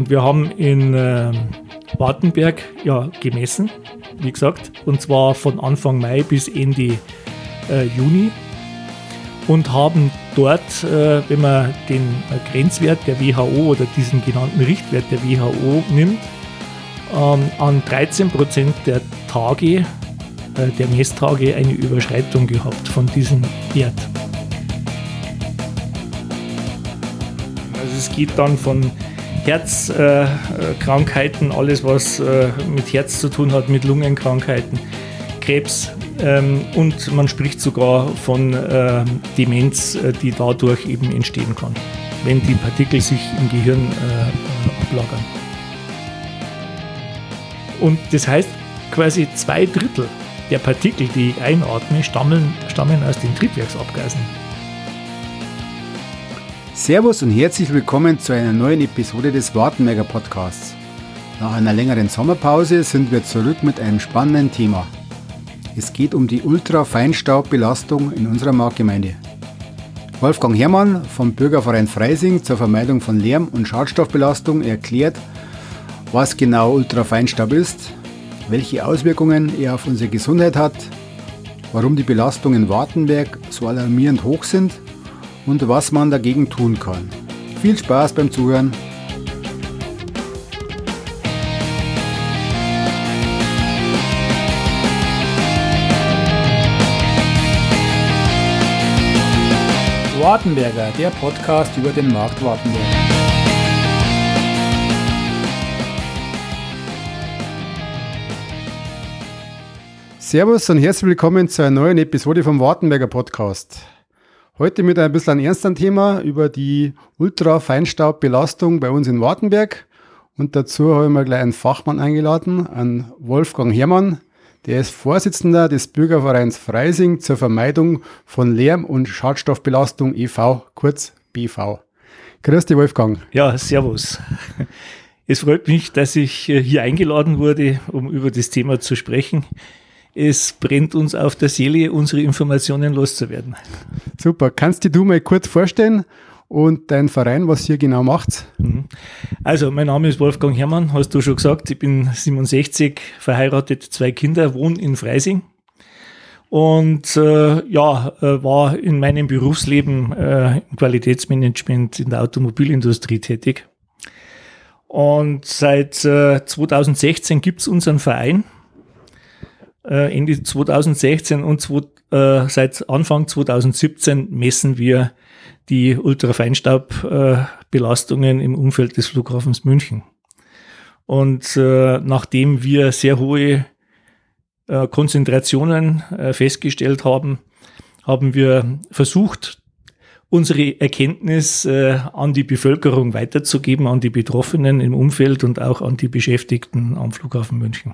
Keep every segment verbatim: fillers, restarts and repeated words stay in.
Und wir haben in äh, Wartenberg ja gemessen, wie gesagt, und zwar von Anfang Mai bis Ende äh, Juni und haben dort, äh, wenn man den äh, Grenzwert der W H O oder diesen genannten Richtwert der W H O nimmt, ähm, an dreizehn Prozent der Tage, äh, der Messtage eine Überschreitung gehabt von diesem Wert. Also es geht dann von Herzkrankheiten, äh, alles was äh, mit Herz zu tun hat, mit Lungenkrankheiten, Krebs ähm, und man spricht sogar von äh, Demenz, äh, die dadurch eben entstehen kann, wenn die Partikel sich im Gehirn äh, ablagern. Und das heißt, quasi zwei Drittel der Partikel, die ich einatme, stammen, stammen aus den Triebwerksabgasen. Servus und herzlich willkommen zu einer neuen Episode des Wartenberger Podcasts. Nach einer längeren Sommerpause sind wir zurück mit einem spannenden Thema. Es geht um die Ultrafeinstaubbelastung in unserer Marktgemeinde. Wolfgang Herrmann vom Bürgerverein Freising zur Vermeidung von Lärm- und Schadstoffbelastung erklärt, was genau Ultrafeinstaub ist, welche Auswirkungen er auf unsere Gesundheit hat, warum die Belastungen in Wartenberg so alarmierend hoch sind und was man dagegen tun kann. Viel Spaß beim Zuhören! Wartenberger, der Podcast über den Markt Wartenberg. Servus und herzlich willkommen zu einer neuen Episode vom Wartenberger Podcast. Heute mit ein bisschen einem ernsten Thema über die Ultrafeinstaubbelastung bei uns in Wartenberg. Und dazu habe ich mir gleich einen Fachmann eingeladen, einen Wolfgang Herrmann. Der ist Vorsitzender des Bürgervereins Freising zur Vermeidung von Lärm- und Schadstoffbelastung e V, kurz B V. Grüß dich, Wolfgang. Ja, servus. Es freut mich, dass ich hier eingeladen wurde, um über das Thema zu sprechen. Es brennt uns auf der Seele, unsere Informationen loszuwerden. Super. Kannst du dir mal kurz vorstellen und dein Verein, was ihr genau macht? Also, mein Name ist Wolfgang Herrmann, hast du schon gesagt. Ich bin siebenundsechzig, verheiratet, zwei Kinder, wohne in Freising. Und äh, ja, äh, war in meinem Berufsleben äh, im Qualitätsmanagement in der Automobilindustrie tätig. Und seit äh, zweitausendsechzehn gibt es unseren Verein. Ende zweitausendsechzehn und zwei, äh, seit Anfang zweitausendsiebzehn messen wir die Ultrafeinstaubbelastungen äh, im Umfeld des Flughafens München. Und äh, nachdem wir sehr hohe äh, Konzentrationen äh, festgestellt haben, haben wir versucht, unsere Erkenntnis äh, an die Bevölkerung weiterzugeben, an die Betroffenen im Umfeld und auch an die Beschäftigten am Flughafen München.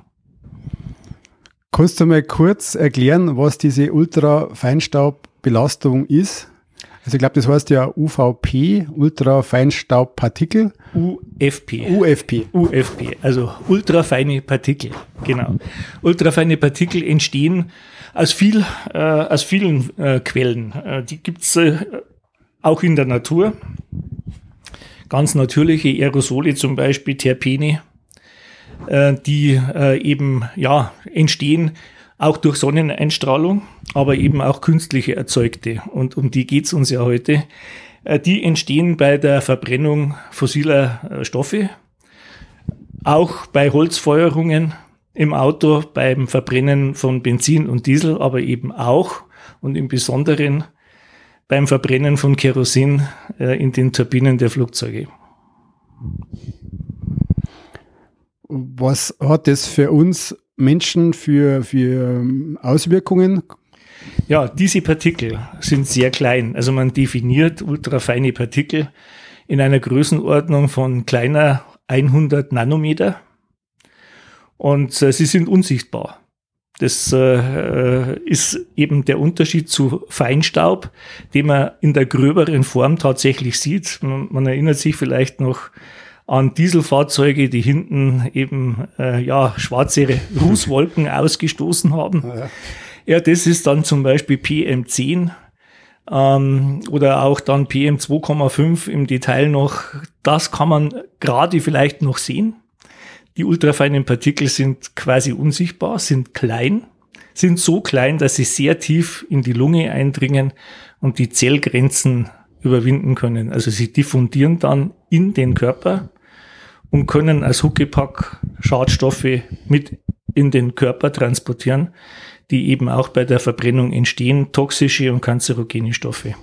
Kannst du mal kurz erklären, was diese Ultrafeinstaubbelastung ist? Also ich glaube, das heißt ja U V P, Ultrafeinstaubpartikel. U F P. U F P. U F P, also ultrafeine Partikel, genau. Ultrafeine Partikel entstehen aus, viel, äh, aus vielen äh, Quellen. Äh, die gibt's äh, auch in der Natur. Ganz natürliche Aerosole, zum Beispiel Terpene, die äh, eben ja entstehen auch durch Sonneneinstrahlung, aber eben auch künstliche erzeugte. Und um die geht's uns ja heute. Äh, die entstehen bei der Verbrennung fossiler äh, Stoffe, auch bei Holzfeuerungen im Auto, beim Verbrennen von Benzin und Diesel, aber eben auch und im Besonderen beim Verbrennen von Kerosin äh, in den Turbinen der Flugzeuge. Was hat das für uns Menschen für, für Auswirkungen? Ja, diese Partikel sind sehr klein. Also man definiert ultrafeine Partikel in einer Größenordnung von kleiner hundert Nanometer und äh, sie sind unsichtbar. Das äh, ist eben der Unterschied zu Feinstaub, den man in der gröberen Form tatsächlich sieht. Man, man erinnert sich vielleicht noch an Dieselfahrzeuge, die hinten eben äh, ja schwarze Rußwolken ausgestoßen haben. Ja. ja, das ist dann zum Beispiel P M zehn ähm, oder auch dann P M zwei Komma fünf im Detail noch. Das kann man gerade vielleicht noch sehen. Die ultrafeinen Partikel sind quasi unsichtbar, sind klein, sind so klein, dass sie sehr tief in die Lunge eindringen und die Zellgrenzen überwinden können. Also sie diffundieren dann in den Körper und können als Huckepack Schadstoffe mit in den Körper transportieren, die eben auch bei der Verbrennung entstehen, toxische und kanzerogene Stoffe.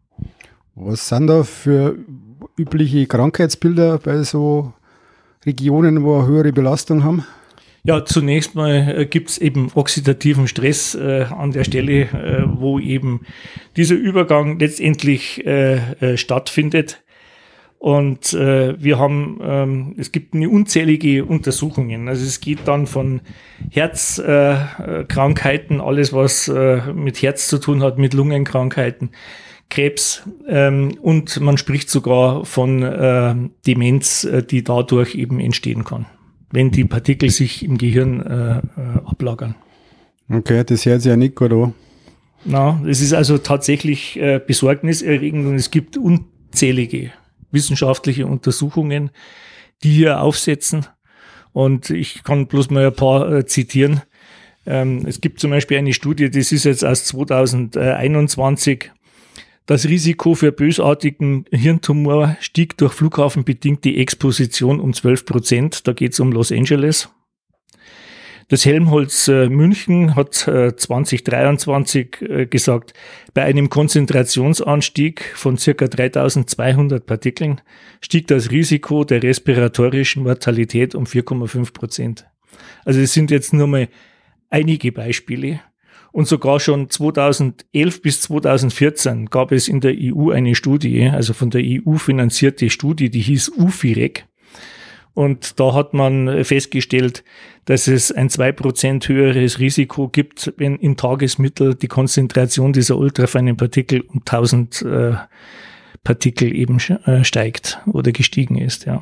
Was sind da für übliche Krankheitsbilder bei so Regionen, wo eine höhere Belastung haben? Ja, zunächst mal äh, gibt es eben oxidativen Stress äh, an der Stelle, äh, wo eben dieser Übergang letztendlich äh, äh, stattfindet. Und äh, wir haben, ähm, es gibt eine unzählige Untersuchungen. Also es geht dann von Herzkrankheiten, äh, alles was äh, mit Herz zu tun hat, mit Lungenkrankheiten, Krebs, ähm, und man spricht sogar von äh, Demenz, äh, die dadurch eben entstehen kann, wenn die Partikel sich im Gehirn äh, äh, ablagern. Okay, das hört sich ja nicht gut an. Na, es ist also tatsächlich äh, besorgniserregend und es gibt unzählige wissenschaftliche Untersuchungen, die hier aufsetzen. Und ich kann bloß mal ein paar äh, zitieren. Ähm, es gibt zum Beispiel eine Studie, das ist jetzt aus zweitausendeinundzwanzig. Das Risiko für bösartigen Hirntumor stieg durch flughafenbedingte Exposition um zwölf Prozent. Da geht es um Los Angeles. Das Helmholtz äh, München hat äh, zwanzig dreiundzwanzig äh, gesagt, bei einem Konzentrationsanstieg von circa dreitausendzweihundert Partikeln stieg das Risiko der respiratorischen Mortalität um vier Komma fünf Prozent. Also es sind jetzt nur mal einige Beispiele. Und sogar schon zweitausendelf bis zweitausendvierzehn gab es in der E U eine Studie, also von der E U finanzierte Studie, die hieß U F I R E C. Und da hat man festgestellt, dass es ein zwei Prozent höheres Risiko gibt, wenn im Tagesmittel die Konzentration dieser ultrafeinen Partikel um tausend äh, Partikel eben äh, steigt oder gestiegen ist. Ja.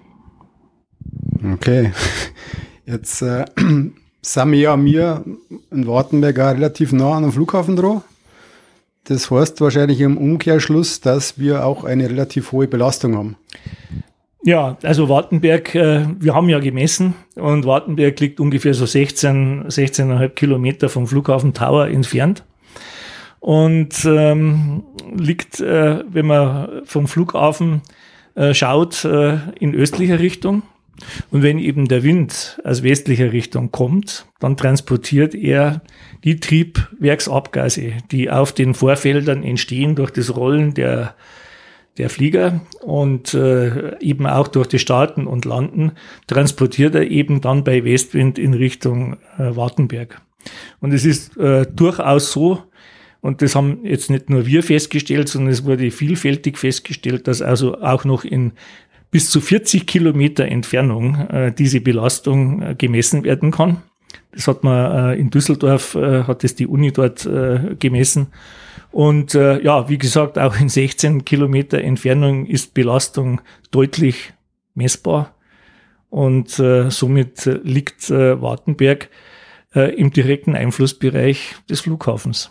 Okay, jetzt äh, sind wir ja mir in Wartenberg auch relativ nah an dem Flughafen dran. Das heißt wahrscheinlich im Umkehrschluss, dass wir auch eine relativ hohe Belastung haben. Ja, also Wartenberg, äh, wir haben ja gemessen und Wartenberg liegt ungefähr so sechzehn, sechzehn Komma fünf Kilometer vom Flughafen Tower entfernt und ähm, liegt, äh, wenn man vom Flughafen äh, schaut, äh, in östlicher Richtung. Und wenn eben der Wind aus westlicher Richtung kommt, dann transportiert er die Triebwerksabgase, die auf den Vorfeldern entstehen durch das Rollen der der Flieger und äh, eben auch durch das Starten und Landen, transportiert er eben dann bei Westwind in Richtung äh, Wartenberg. Und es ist äh, durchaus so, und das haben jetzt nicht nur wir festgestellt, sondern es wurde vielfältig festgestellt, dass also auch noch in bis zu vierzig Kilometer Entfernung äh, diese Belastung äh, gemessen werden kann. Das hat man äh, in Düsseldorf, äh, hat es die Uni dort äh, gemessen. Und äh, ja, wie gesagt, auch in sechzehn Kilometer Entfernung ist Belastung deutlich messbar. Und äh, somit äh, liegt äh, Wartenberg äh, im direkten Einflussbereich des Flughafens.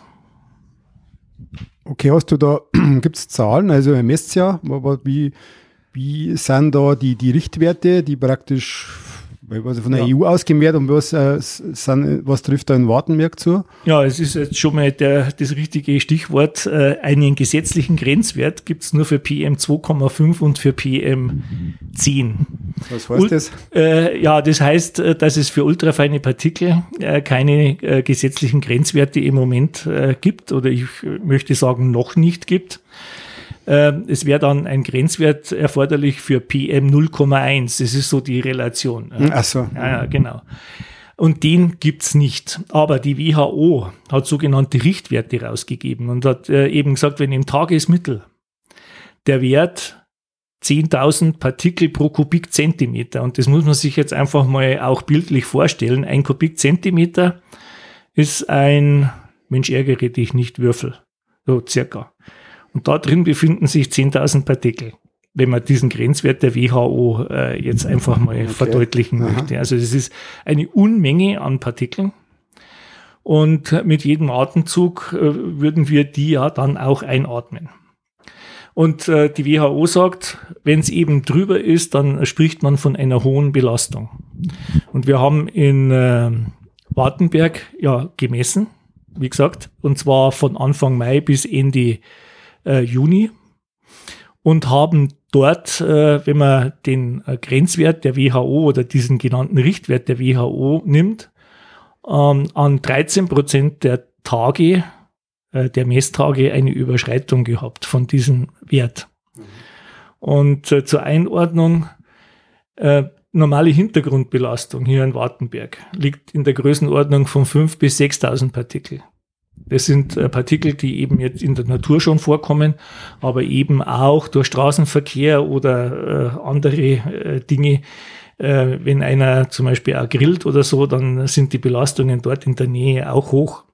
Okay, hast du da, gibt es Zahlen, also ihr messt ja, aber wie, wie sind da die, die Richtwerte, die praktisch also von der ja. E U ausgemäht und was, äh, sind, was trifft da in Wartenberg zu? Ja, es ist jetzt schon mal der, das richtige Stichwort. Äh, einen gesetzlichen Grenzwert gibt es nur für P M zwei Komma fünf und für P M zehn. Was heißt das? Äh, ja, das heißt, dass es für ultrafeine Partikel äh, keine äh, gesetzlichen Grenzwerte im Moment äh, gibt oder ich möchte sagen noch nicht gibt. Es wäre dann ein Grenzwert erforderlich für P M null Komma eins. Das ist so die Relation. Ach so. Ja, ja, genau. Und den gibt's nicht. Aber die W H O hat sogenannte Richtwerte rausgegeben und hat äh, eben gesagt, wenn im Tagesmittel der Wert zehntausend Partikel pro Kubikzentimeter, und das muss man sich jetzt einfach mal auch bildlich vorstellen, ein Kubikzentimeter ist ein, Mensch ärgere dich nicht, Würfel. So circa. Und da drin befinden sich zehntausend Partikel, wenn man diesen Grenzwert der W H O äh, jetzt einfach mal okay. verdeutlichen Aha. möchte. Also das ist eine Unmenge an Partikeln. Und mit jedem Atemzug äh, würden wir die ja dann auch einatmen. Und äh, die W H O sagt, wenn es eben drüber ist, dann spricht man von einer hohen Belastung. Und wir haben in äh, Wartenberg ja gemessen, wie gesagt, und zwar von Anfang Mai bis Ende äh, Juni und haben dort, äh, wenn man den äh, Grenzwert der W H O oder diesen genannten Richtwert der W H O nimmt, ähm, an dreizehn Prozent der Tage, äh, der Messtage eine Überschreitung gehabt von diesem Wert. Mhm. Und äh, zur Einordnung, äh, normale Hintergrundbelastung hier in Wartenberg liegt in der Größenordnung von fünftausend bis sechstausend Partikel. Das sind äh, Partikel, die eben jetzt in der Natur schon vorkommen, aber eben auch durch Straßenverkehr oder äh, andere äh, Dinge. Äh, wenn einer zum Beispiel auch grillt oder so, dann sind die Belastungen dort in der Nähe auch hoch.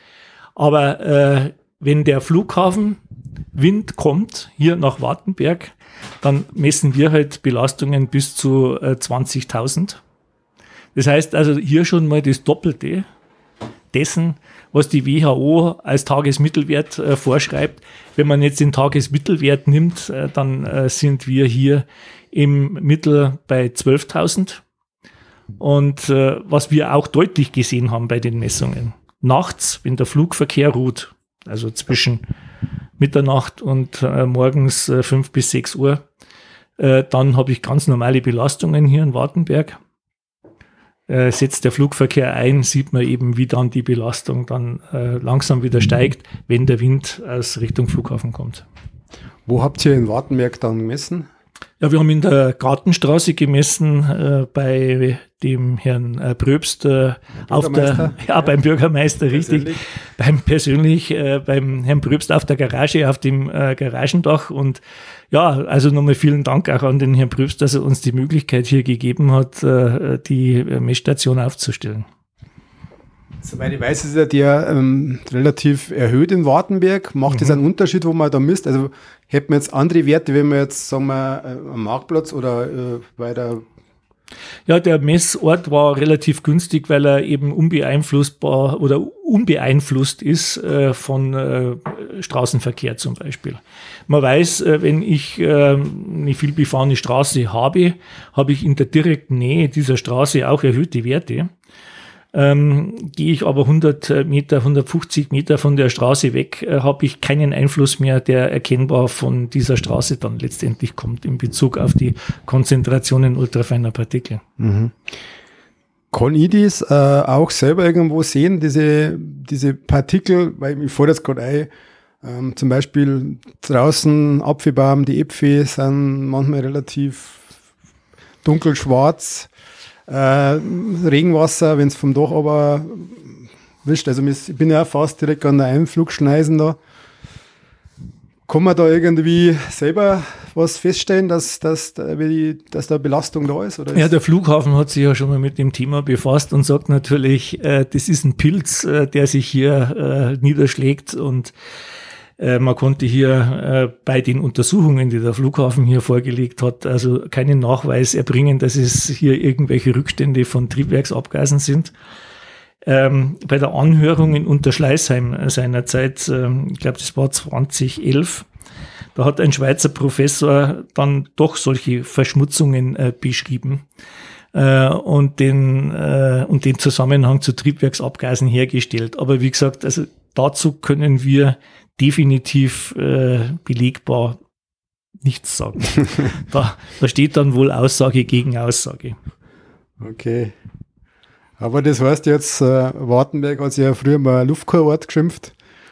Aber äh, wenn der Flughafen Wind kommt hier nach Wartenberg, dann messen wir halt Belastungen bis zu äh, zwanzigtausend. Das heißt also hier schon mal das Doppelte dessen, was die W H O als Tagesmittelwert äh, vorschreibt. Wenn man jetzt den Tagesmittelwert nimmt, äh, dann äh, sind wir hier im Mittel bei zwölftausend. Und äh, was wir auch deutlich gesehen haben bei den Messungen, nachts, wenn der Flugverkehr ruht, also zwischen Mitternacht und äh, morgens äh, fünf bis sechs Uhr, äh, dann habe ich ganz normale Belastungen hier in Wartenberg. Äh, setzt der Flugverkehr ein, sieht man eben, wie dann die Belastung dann äh, langsam wieder steigt, wenn der Wind aus Richtung Flughafen kommt. Wo habt ihr in Wartenberg dann gemessen? Ja, wir haben in der Gartenstraße gemessen äh, bei dem Herrn äh, Pröbst äh, auf der, ja, beim Bürgermeister, richtig, persönlich. beim persönlich, äh, beim Herrn Pröbst auf der Garage, auf dem äh, Garagendach. Und ja, also nochmal vielen Dank auch an den Herrn Pröbst, dass er uns die Möglichkeit hier gegeben hat, äh, die Messstation aufzustellen. Soweit ich weiß, ist ja der ähm, relativ erhöht in Wartenberg. Macht mhm. das einen Unterschied, wo man da misst? Also hätten wir jetzt andere Werte, wenn wir jetzt, sagen wir, äh, am Marktplatz oder äh, weiter? Ja, der Messort war relativ günstig, weil er eben unbeeinflussbar oder unbeeinflusst ist äh, von äh, Straßenverkehr zum Beispiel. Man weiß, äh, wenn ich äh, eine vielbefahrene Straße habe, habe ich in der direkten Nähe dieser Straße auch erhöhte Werte. Ähm, gehe ich aber hundert Meter, hundertfünfzig Meter von der Straße weg, äh, habe ich keinen Einfluss mehr, der erkennbar von dieser Straße dann letztendlich kommt in Bezug auf die Konzentrationen ultrafeiner Partikel. Mhm. Kann ich das äh, auch selber irgendwo sehen, diese, diese Partikel, weil ich fahre jetzt gerade ein, ähm, zum Beispiel draußen Apfelbaum, die Äpfel sind manchmal relativ dunkelschwarz. Äh, Regenwasser, wenn es vom Dach aber wischt, also ich bin ja fast direkt an der Einflugschneisen da. Kann man da irgendwie selber was feststellen, dass, dass, dass da Belastung da ist? Oder ja, ist der Flughafen hat sich ja schon mal mit dem Thema befasst und sagt natürlich, äh, das ist ein Pilz, äh, der sich hier äh, niederschlägt und man konnte hier äh, bei den Untersuchungen, die der Flughafen hier vorgelegt hat, also keinen Nachweis erbringen, dass es hier irgendwelche Rückstände von Triebwerksabgasen sind. Ähm, bei der Anhörung in Unterschleißheim seinerzeit, ähm, ich glaube, das war zweitausendelf, da hat ein Schweizer Professor dann doch solche Verschmutzungen äh, beschrieben äh, und den äh, und den Zusammenhang zu Triebwerksabgasen hergestellt. Aber wie gesagt, also dazu können wir definitiv äh, belegbar nichts sagen. da, da steht dann wohl Aussage gegen Aussage. Okay. Aber das heißt jetzt, äh, Wartenberg hat sich ja früher mal Luftkurort geschimpft.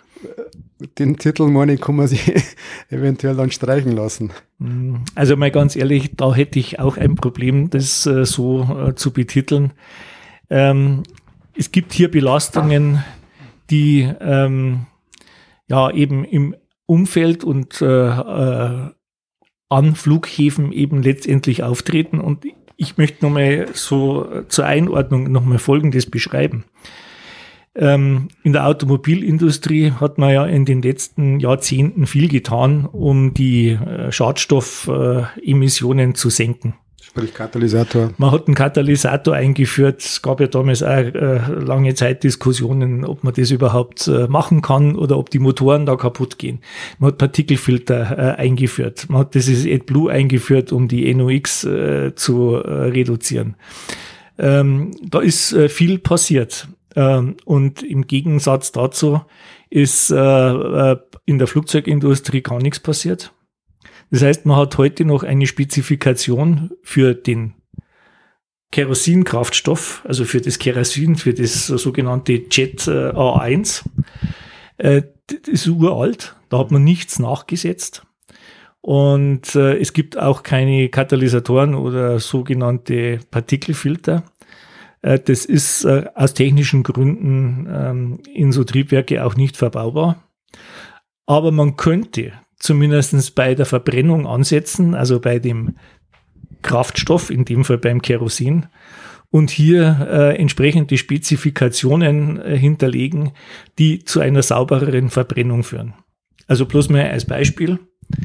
Den Titel, meine ich, kann man sich eventuell dann streichen lassen. Also mal ganz ehrlich, da hätte ich auch ein Problem, das äh, so äh, zu betiteln. Ähm, es gibt hier Belastungen, die ähm, ja eben im Umfeld und äh, äh, an Flughäfen eben letztendlich auftreten. Und ich möchte nochmal so zur Einordnung nochmal Folgendes beschreiben. Ähm, in der Automobilindustrie hat man ja in den letzten Jahrzehnten viel getan, um die äh, Schadstoffemissionen äh, zu senken. Sprich Katalysator. Man hat einen Katalysator eingeführt. Es gab ja damals auch äh, lange Zeit Diskussionen, ob man das überhaupt äh, machen kann oder ob die Motoren da kaputt gehen. Man hat Partikelfilter äh, eingeführt. Man hat dieses AdBlue eingeführt, um die N O x äh, zu äh, reduzieren. Ähm, da ist äh, viel passiert. Ähm, und im Gegensatz dazu ist äh, äh, in der Flugzeugindustrie gar nichts passiert. Das heißt, man hat heute noch eine Spezifikation für den Kerosinkraftstoff, also für das Kerosin, für das sogenannte Jet äh, A eins. Äh, das ist uralt, da hat man nichts nachgesetzt. Und äh, es gibt auch keine Katalysatoren oder sogenannte Partikelfilter. Äh, das ist äh, aus technischen Gründen ähm, in so Triebwerke auch nicht verbaubar. Aber man könnte zumindest bei der Verbrennung ansetzen, also bei dem Kraftstoff, in dem Fall beim Kerosin, und hier äh, entsprechende Spezifikationen äh, hinterlegen, die zu einer saubereren Verbrennung führen. Also bloß mal als Beispiel.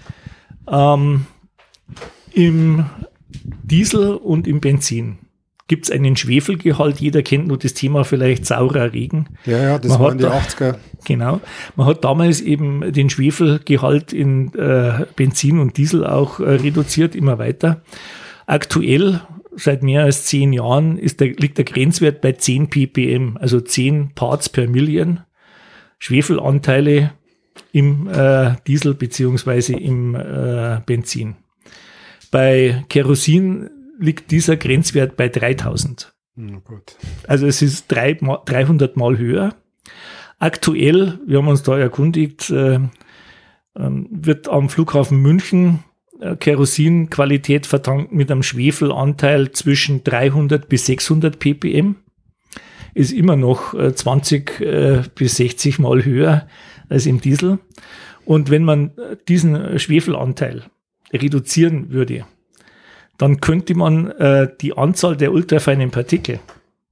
Ähm, im Diesel und im Benzin gibt es einen Schwefelgehalt. Jeder kennt nur das Thema vielleicht saurer Regen. Ja, ja, das man waren die achtziger. Genau. Man hat damals eben den Schwefelgehalt in äh, Benzin und Diesel auch äh, reduziert, immer weiter. Aktuell, seit mehr als zehn Jahren, ist der, liegt der Grenzwert bei zehn ppm, also zehn Parts per Million Schwefelanteile im äh, Diesel beziehungsweise im äh, Benzin. Bei Kerosin liegt dieser Grenzwert bei dreitausend. Oh Gott. Also es ist drei, dreihundert Mal höher. Aktuell, wir haben uns da erkundigt, äh, wird am Flughafen München äh, Kerosinqualität vertankt mit einem Schwefelanteil zwischen dreihundert bis sechshundert ppm. Ist immer noch äh, zwanzig äh, bis sechzig Mal höher als im Diesel. Und wenn man diesen Schwefelanteil reduzieren würde, dann könnte man äh, die Anzahl der ultrafeinen Partikel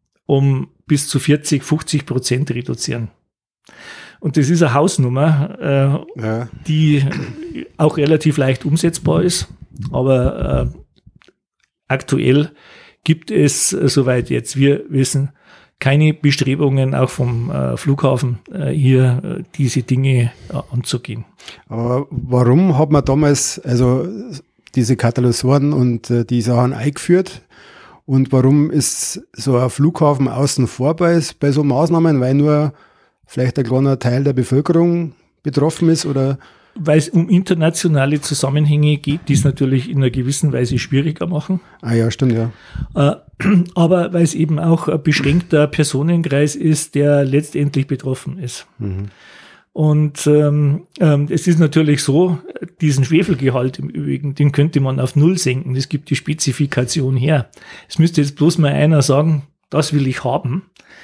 um bis zu vierzig, fünfzig Prozent reduzieren. Und das ist eine Hausnummer, äh, ja. die auch relativ leicht umsetzbar ist. Aber äh, aktuell gibt es, äh, soweit jetzt wir wissen, keine Bestrebungen auch vom äh, Flughafen, äh, hier äh, diese Dinge äh, anzugehen. Aber warum hat man damals also diese Katalysatoren und äh, die Sachen eingeführt? Und warum ist so ein Flughafen außen vor bei, bei so Maßnahmen? Weil nur vielleicht ein kleiner Teil der Bevölkerung betroffen ist? Oder? Weil es um internationale Zusammenhänge geht, die es natürlich in einer gewissen Weise schwieriger machen. Ah ja, stimmt, ja. Äh, aber weil es eben auch ein beschränkter Personenkreis ist, der letztendlich betroffen ist. Mhm. Und ähm, ähm, es ist natürlich so, diesen Schwefelgehalt im Übrigen, den könnte man auf Null senken. Das gibt die Spezifikation her. Es müsste jetzt bloß mal einer sagen, das will ich haben,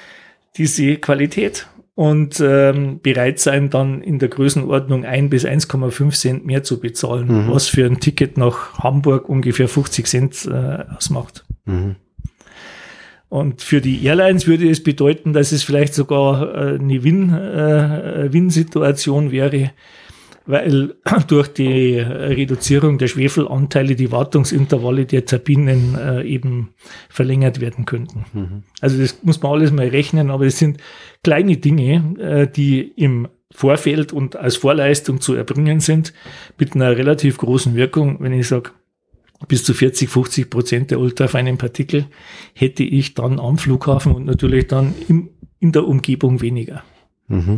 diese Qualität. Und ähm, bereit sein, dann in der Größenordnung ein bis eins Komma fünf Cent mehr zu bezahlen, mhm. was für ein Ticket nach Hamburg ungefähr fünfzig Cent äh, ausmacht. Mhm. Und für die Airlines würde es bedeuten, dass es vielleicht sogar äh, eine Win, äh, Win-Situation wäre, weil durch die Reduzierung der Schwefelanteile die Wartungsintervalle der Turbinen äh, eben verlängert werden könnten. Mhm. Also das muss man alles mal rechnen, aber es sind kleine Dinge, äh, die im Vorfeld und als Vorleistung zu erbringen sind, mit einer relativ großen Wirkung. Wenn ich sage, bis zu vierzig, fünfzig Prozent der ultrafeinen Partikel hätte ich dann am Flughafen und natürlich dann im, in der Umgebung weniger. Mhm.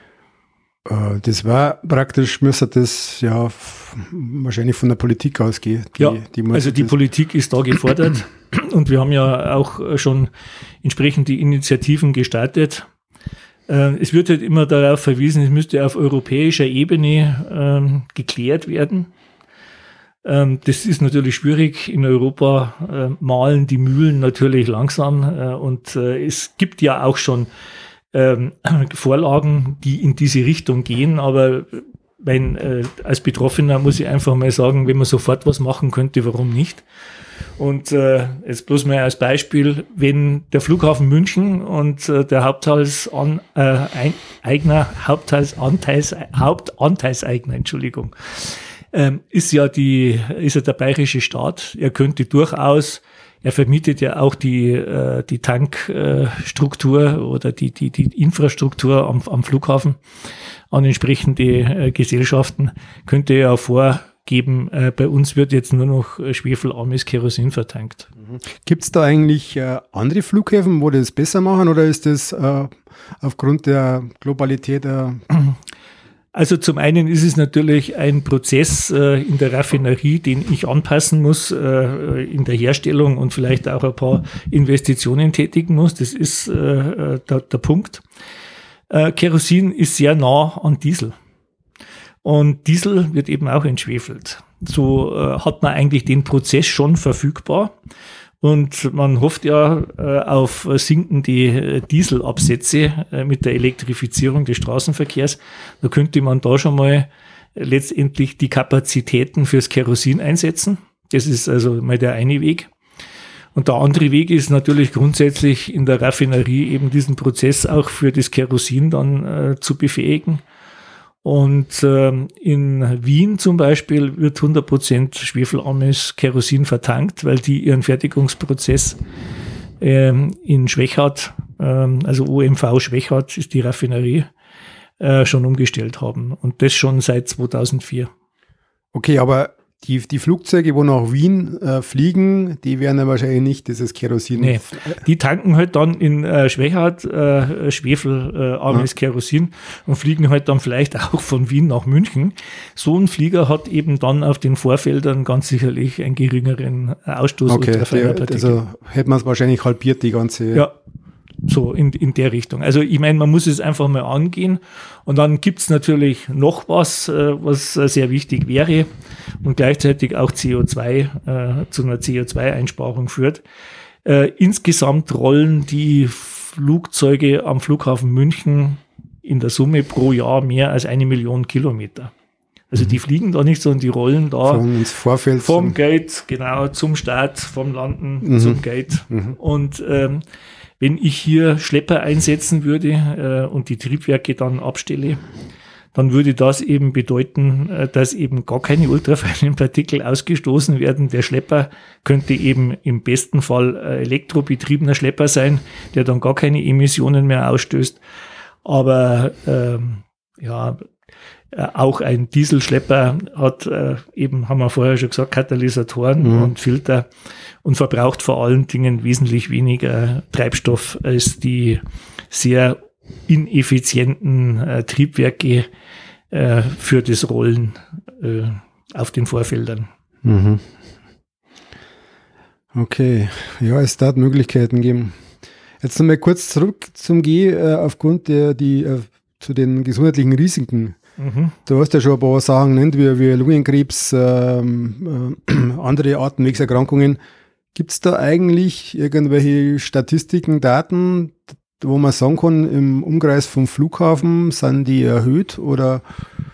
Das war praktisch, müsste das ja wahrscheinlich von der Politik ausgehen. Die, ja, die also die Politik ist da gefordert und wir haben ja auch schon entsprechende Initiativen gestartet. Es wird halt immer darauf verwiesen, es müsste auf europäischer Ebene ähm, geklärt werden. Ähm, das ist natürlich schwierig. In Europa äh, mahlen die Mühlen natürlich langsam äh, und äh, es gibt ja auch schon Ähm, Vorlagen, die in diese Richtung gehen, aber wenn, äh, als Betroffener muss ich einfach mal sagen, wenn man sofort was machen könnte, warum nicht? Und äh, jetzt bloß mal als Beispiel, wenn der Flughafen München und äh, der Hauptteilsan, äh, Eigner, Hauptteilsanteils, Hauptanteilseigner, Entschuldigung, ähm, ist ja die, ist ja der bayerische Staat. Er könnte durchaus, er vermietet ja auch die, äh, die Tankstruktur äh, oder die, die, die Infrastruktur am, am Flughafen an entsprechende äh, Gesellschaften, könnte er ja vorgeben, äh, bei uns wird jetzt nur noch schwefelarmes Kerosin vertankt. Mhm. Gibt es da eigentlich äh, andere Flughäfen, wo das besser machen, oder ist das äh, aufgrund der Globalität äh Also zum einen ist es natürlich ein Prozess äh, in der Raffinerie, den ich anpassen muss äh, in der Herstellung und vielleicht auch ein paar Investitionen tätigen muss. Das ist äh, der, der Punkt. Äh, Kerosin ist sehr nah an Diesel. Und Diesel wird eben auch entschwefelt. So äh, hat man eigentlich den Prozess schon verfügbar. Und man hofft ja äh, auf sinkende Dieselabsätze äh, mit der Elektrifizierung des Straßenverkehrs. Da könnte man da schon mal letztendlich die Kapazitäten fürs Kerosin einsetzen. Das ist also mal der eine Weg. Und der andere Weg ist natürlich grundsätzlich in der Raffinerie eben diesen Prozess auch für das Kerosin dann äh, zu befähigen. Und ähm, in Wien zum Beispiel wird hundert Prozent schwefelarmes Kerosin vertankt, weil die ihren Fertigungsprozess ähm, in Schwechat, ähm, also O M V Schwechat ist die Raffinerie, äh, schon umgestellt haben. Und das schon seit zweitausendvier. Okay, aber die, die Flugzeuge, wo nach Wien äh, fliegen, die werden ja wahrscheinlich nicht dieses Kerosin. Nee, die tanken halt dann in äh, Schwechat äh, schwefelarmes äh, ja. Kerosin und fliegen halt dann vielleicht auch von Wien nach München. So ein Flieger hat eben dann auf den Vorfeldern ganz sicherlich einen geringeren Ausstoß okay, ultrafeiner Partikel. Also hätte man es wahrscheinlich halbiert, die ganze... Ja. So in, in der Richtung. Also ich meine, man muss es einfach mal angehen. Und dann gibt's natürlich noch was, äh, was sehr wichtig wäre und gleichzeitig auch C O zwei äh, zu einer C O zwei Einsparung führt. Äh, insgesamt rollen die Flugzeuge am Flughafen München in der Summe pro Jahr mehr als eine Million Kilometer. Also mhm. die fliegen da nicht, sondern die rollen da vom, ins Vorfeld vom Gate, genau, zum Start, vom Landen mhm. zum Gate. Mhm. Und ähm, wenn ich hier Schlepper einsetzen würde äh, und die Triebwerke dann abstelle, dann würde das eben bedeuten, äh, dass eben gar keine ultrafeinen Partikel ausgestoßen werden. Der Schlepper könnte eben im besten Fall äh, elektrobetriebener Schlepper sein, der dann gar keine Emissionen mehr ausstößt. Aber ähm, ja, äh, auch ein Dieselschlepper hat äh, eben, haben wir vorher schon gesagt, Katalysatoren mhm. und Filter und verbraucht vor allen Dingen wesentlich weniger Treibstoff als die sehr ineffizienten äh, Triebwerke äh, für das Rollen äh, auf den Vorfeldern. Mhm. Okay, ja, es darf Möglichkeiten geben. Jetzt nochmal kurz zurück zum G, äh, aufgrund der, die, äh, zu den gesundheitlichen Risiken. Mhm. Du hast ja schon ein paar Sachen genannt, wie, wie Lungenkrebs, ähm, äh, andere Atemwegserkrankungen. Gibt es da eigentlich irgendwelche Statistiken, Daten, wo man sagen kann, im Umkreis vom Flughafen sind die erhöht oder?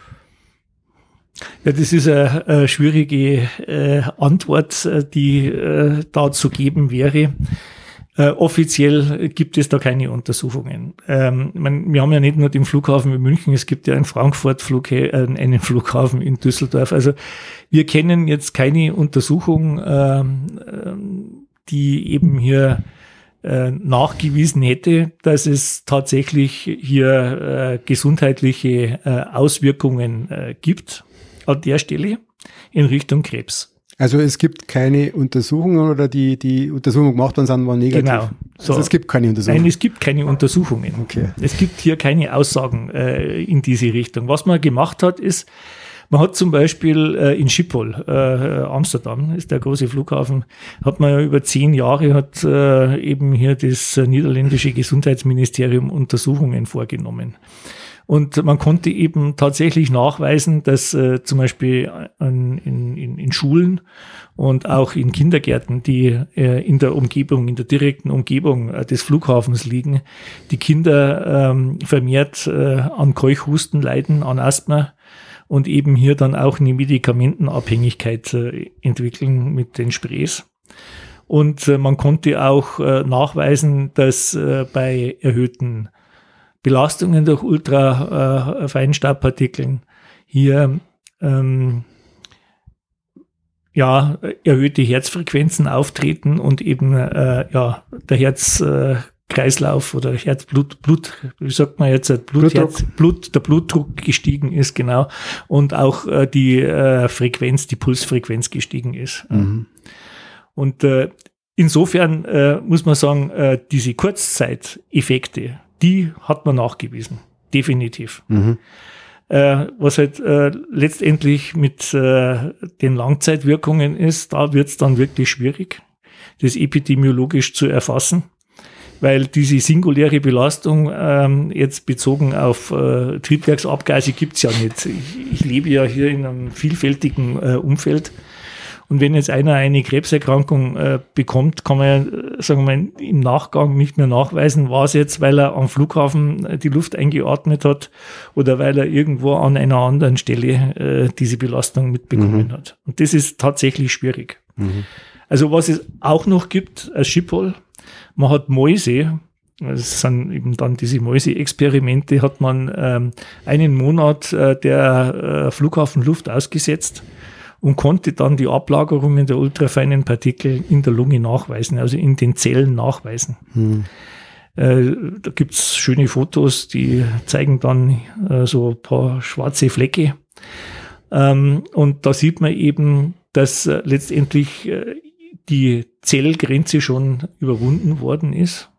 Ja, das ist eine, eine schwierige äh, Antwort, die äh, da zu geben wäre. Äh, offiziell gibt es da keine Untersuchungen. Ähm, man, wir haben ja nicht nur den Flughafen in München, es gibt ja in Frankfurt Flugha- äh, einen Flughafen in Düsseldorf. Also wir kennen jetzt keine Untersuchung, ähm, die eben hier äh, nachgewiesen hätte, dass es tatsächlich hier äh, gesundheitliche äh, Auswirkungen äh, gibt an der Stelle in Richtung Krebs. Also es gibt keine Untersuchungen oder die, die Untersuchungen gemacht worden sind, waren negativ? Genau. So. Also es gibt keine Untersuchungen? Nein, es gibt keine Untersuchungen. Okay. Es gibt hier keine Aussagen äh, in diese Richtung. Was man gemacht hat, ist, man hat zum Beispiel äh, in Schiphol, äh, Amsterdam ist der große Flughafen, hat man ja über zehn Jahre hat äh, eben hier das niederländische Gesundheitsministerium Untersuchungen vorgenommen. Und man konnte eben tatsächlich nachweisen, dass äh, zum Beispiel an, in, in, in Schulen und auch in Kindergärten, die äh, in der Umgebung, in der direkten Umgebung äh, des Flughafens liegen, die Kinder ähm, vermehrt äh, an Keuchhusten leiden, an Asthma und eben hier dann auch eine Medikamentenabhängigkeit äh, entwickeln mit den Sprays. Und äh, man konnte auch äh, nachweisen, dass äh, bei erhöhten Belastungen durch Ultrafeinstaubpartikeln hier ähm, ja, erhöhte Herzfrequenzen auftreten und eben äh, ja, der Herzkreislauf äh, oder Herzblut, Blut, wie sagt man jetzt, Blut, Herz, Blut, der Blutdruck gestiegen ist, genau, und auch äh, die äh, Frequenz, die Pulsfrequenz gestiegen ist. Mhm. Und äh, insofern äh, muss man sagen, äh, diese Kurzzeiteffekte, die hat man nachgewiesen, definitiv. Mhm. Äh, was halt äh, letztendlich mit äh, den Langzeitwirkungen ist, da wird es dann wirklich schwierig, das epidemiologisch zu erfassen, weil diese singuläre Belastung ähm, jetzt bezogen auf äh, Triebwerksabgase gibt's ja nicht. Ich, ich lebe ja hier in einem vielfältigen äh, Umfeld. Und wenn jetzt einer eine Krebserkrankung äh, bekommt, kann man ja, sagen wir mal, im Nachgang nicht mehr nachweisen, war es jetzt, weil er am Flughafen die Luft eingeatmet hat oder weil er irgendwo an einer anderen Stelle äh, diese Belastung mitbekommen mhm. hat. Und das ist tatsächlich schwierig. Mhm. Also was es auch noch gibt als Schiphol, man hat Mäuse, das sind eben dann diese Mäuse-Experimente, hat man ähm, einen Monat äh, der äh, Flughafenluft ausgesetzt und konnte dann die Ablagerungen der ultrafeinen Partikel in der Lunge nachweisen, also in den Zellen nachweisen. Hm. Äh, da gibt's schöne Fotos, die zeigen dann äh, so ein paar schwarze Flecke. Ähm, und da sieht man eben, dass äh, letztendlich äh, die Zellgrenze schon überwunden worden ist.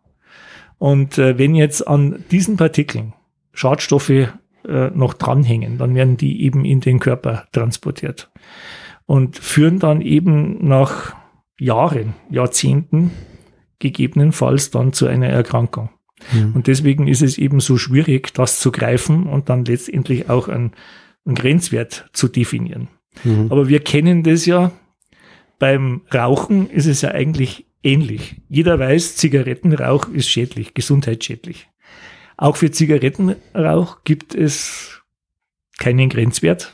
Und äh, wenn jetzt an diesen Partikeln Schadstoffe äh, noch dranhängen, dann werden die eben in den Körper transportiert und führen dann eben nach Jahren, Jahrzehnten gegebenenfalls dann zu einer Erkrankung. Mhm. Und deswegen ist es eben so schwierig, das zu greifen und dann letztendlich auch einen, einen Grenzwert zu definieren. Mhm. Aber wir kennen das ja, beim Rauchen ist es ja eigentlich ähnlich. Jeder weiß, Zigarettenrauch ist schädlich, gesundheitsschädlich. Auch für Zigarettenrauch gibt es keinen Grenzwert.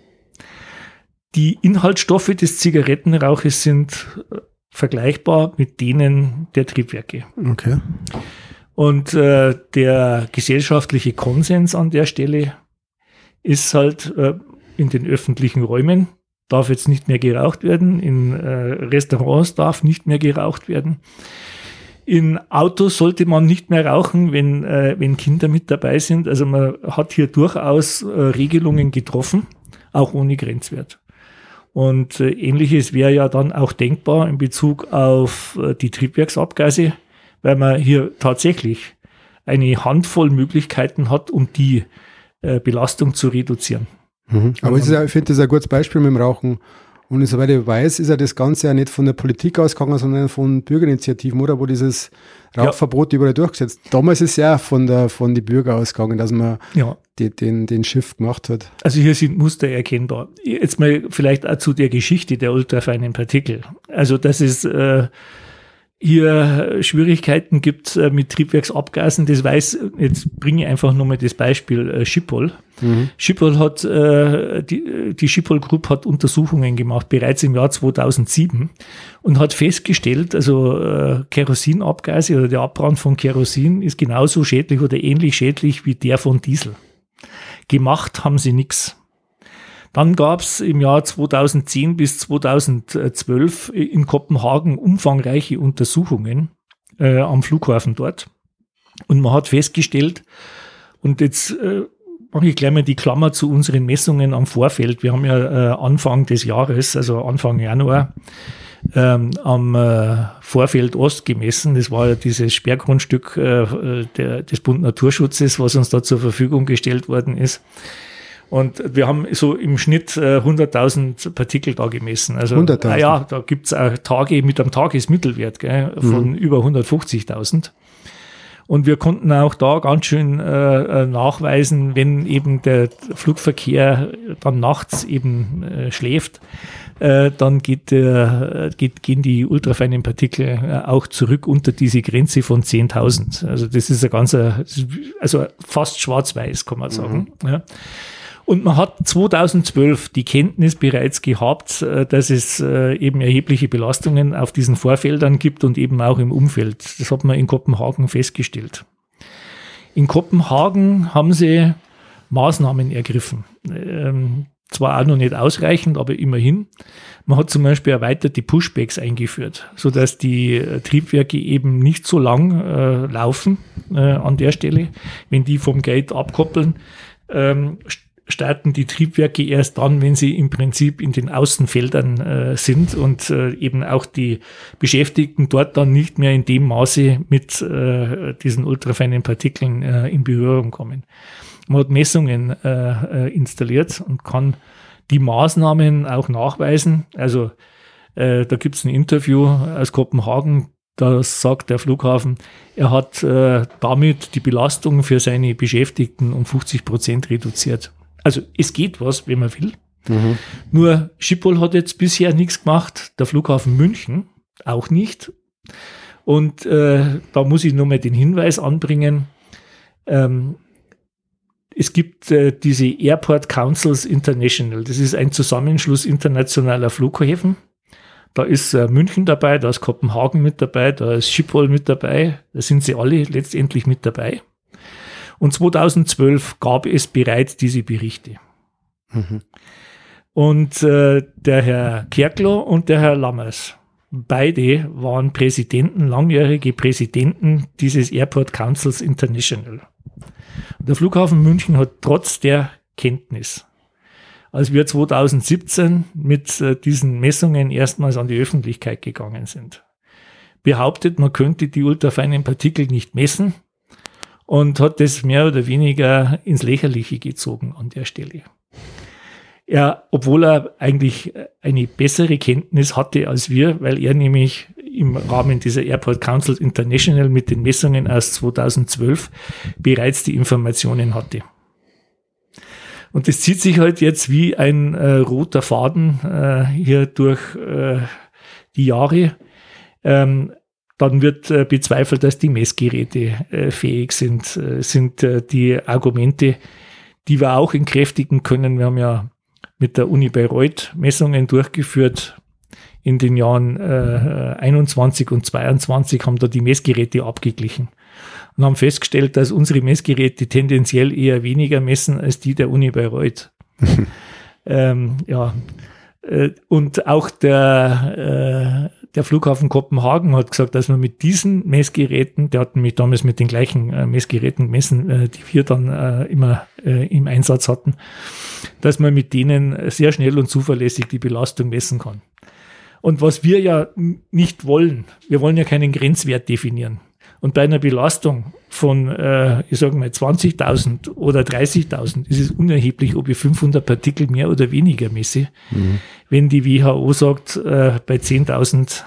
Die Inhaltsstoffe des Zigarettenrauches sind vergleichbar mit denen der Triebwerke. Okay. Und äh, der gesellschaftliche Konsens an der Stelle ist halt äh, in den öffentlichen Räumen darf jetzt nicht mehr geraucht werden, in äh, Restaurants darf nicht mehr geraucht werden. In Autos sollte man nicht mehr rauchen, wenn, äh, wenn Kinder mit dabei sind. Also man hat hier durchaus äh, Regelungen getroffen, auch ohne Grenzwert. Und äh, Ähnliches wäre ja dann auch denkbar in Bezug auf äh, die Triebwerksabgase, weil man hier tatsächlich eine Handvoll Möglichkeiten hat, um die äh, Belastung zu reduzieren. Mhm. Aber es ist ja, ich finde das ein gutes Beispiel mit dem Rauchen. Und soweit ich weiß, ist ja das Ganze ja nicht von der Politik ausgegangen, sondern von Bürgerinitiativen, oder? Wo dieses Rauchverbot ja. überall durchgesetzt. Damals ist es ja von der, von den Bürgern ausgegangen, dass man ja. die, den, den Shift gemacht hat. Also hier sind Muster erkennbar. Jetzt mal vielleicht auch zu der Geschichte der ultrafeinen Partikel. Also, dass es äh, hier Schwierigkeiten gibt äh, mit Triebwerksabgasen, das weiß, jetzt bringe ich einfach nochmal das Beispiel äh, Schiphol. Mhm. Schiphol hat, äh, die, die Schiphol Group hat Untersuchungen gemacht, bereits im Jahr zweitausendsieben und hat festgestellt, also äh, Kerosinabgase oder der Abbrand von Kerosin ist genauso schädlich oder ähnlich schädlich wie der von Diesel. Gemacht haben sie nichts. Dann gab es im Jahr zweitausendzehn bis zweitausendzwölf in Kopenhagen umfangreiche Untersuchungen äh, am Flughafen dort. Und man hat festgestellt, und jetzt äh, mache ich gleich mal die Klammer zu unseren Messungen am Vorfeld. Wir haben ja äh, Anfang des Jahres, also Anfang Januar, ähm, am äh, Vorfeld Ost gemessen. Das war ja dieses Sperrgrundstück äh, der, des Bund Naturschutzes, was uns da zur Verfügung gestellt worden ist. Und wir haben so im Schnitt äh, hunderttausend Partikel da gemessen. Also, hunderttausend? Ja, da gibt's auch Tage mit einem Tagesmittelwert gell, von mhm. über hundertfünfzigtausend. Und wir konnten auch da ganz schön äh, nachweisen, wenn eben der Flugverkehr dann nachts eben äh, schläft, äh, dann geht der, geht, gehen die ultrafeinen Partikel äh, auch zurück unter diese Grenze von zehntausend. Also das ist ein ganzer, also fast schwarz-weiß, kann man sagen. Mhm. Ja. Und man hat zweitausendzwölf die Kenntnis bereits gehabt, dass es eben erhebliche Belastungen auf diesen Vorfeldern gibt und eben auch im Umfeld. Das hat man in Kopenhagen festgestellt. In Kopenhagen haben sie Maßnahmen ergriffen. zwar auch noch nicht ausreichend, aber immerhin. Man hat zum Beispiel erweitert die Pushbacks eingeführt, sodass die äh, Triebwerke eben nicht so lang äh, laufen äh, an der Stelle. Wenn die vom Gate abkoppeln, ähm, starten die Triebwerke erst dann, wenn sie im Prinzip in den Außenfeldern äh, sind und äh, eben auch die Beschäftigten dort dann nicht mehr in dem Maße mit äh, diesen ultrafeinen Partikeln äh, in Berührung kommen. Man hat Messungen äh, installiert und kann die Maßnahmen auch nachweisen. Also äh, da gibt es ein Interview aus Kopenhagen, da sagt der Flughafen, er hat äh, damit die Belastung für seine Beschäftigten um fünfzig Prozent reduziert. Also es geht was, wenn man will. Mhm. Nur Schiphol hat jetzt bisher nichts gemacht, der Flughafen München auch nicht. Und äh, da muss ich nochmal den Hinweis anbringen, ähm, es gibt äh, diese Airport Councils International. Das ist ein Zusammenschluss internationaler Flughäfen. Da ist äh, München dabei, da ist Kopenhagen mit dabei, da ist Schiphol mit dabei. Da sind sie alle letztendlich mit dabei. Und zweitausendzwölf gab es bereits diese Berichte. Mhm. Und äh, der Herr Kerklo und der Herr Lammers, beide waren Präsidenten, langjährige Präsidenten dieses Airport Councils International. Der Flughafen München hat trotz der Kenntnis, als wir zweitausendsiebzehn mit äh, diesen Messungen erstmals an die Öffentlichkeit gegangen sind, behauptet, man könnte die ultrafeinen Partikel nicht messen und hat das mehr oder weniger ins Lächerliche gezogen an der Stelle. Er, obwohl er eigentlich eine bessere Kenntnis hatte als wir, weil er nämlich im Rahmen dieser Airport Council International mit den Messungen aus zweitausendzwölf bereits die Informationen hatte. Und das zieht sich halt jetzt wie ein äh, roter Faden äh, hier durch äh, die Jahre. Ähm, dann wird äh, bezweifelt, dass die Messgeräte äh, fähig sind, äh, sind äh, die Argumente, die wir auch entkräftigen können. Wir haben ja mit der Uni Bayreuth Messungen durchgeführt. In den Jahren äh, einundzwanzig und zweiundzwanzig haben da die Messgeräte abgeglichen und haben festgestellt, dass unsere Messgeräte tendenziell eher weniger messen als die der Uni Bayreuth. ähm, ja, äh, und auch der, äh, der Flughafen Kopenhagen hat gesagt, dass man mit diesen Messgeräten, der hat mich damals mit den gleichen äh, Messgeräten gemessen, äh, die wir dann äh, immer äh, im Einsatz hatten, dass man mit denen sehr schnell und zuverlässig die Belastung messen kann. Und was wir ja nicht wollen, wir wollen ja keinen Grenzwert definieren. Und bei einer Belastung von, äh, ich sage mal, zwanzigtausend oder dreißigtausend ist es unerheblich, ob ich fünfhundert Partikel mehr oder weniger messe. Mhm. Wenn die W H O sagt, äh, bei zehntausend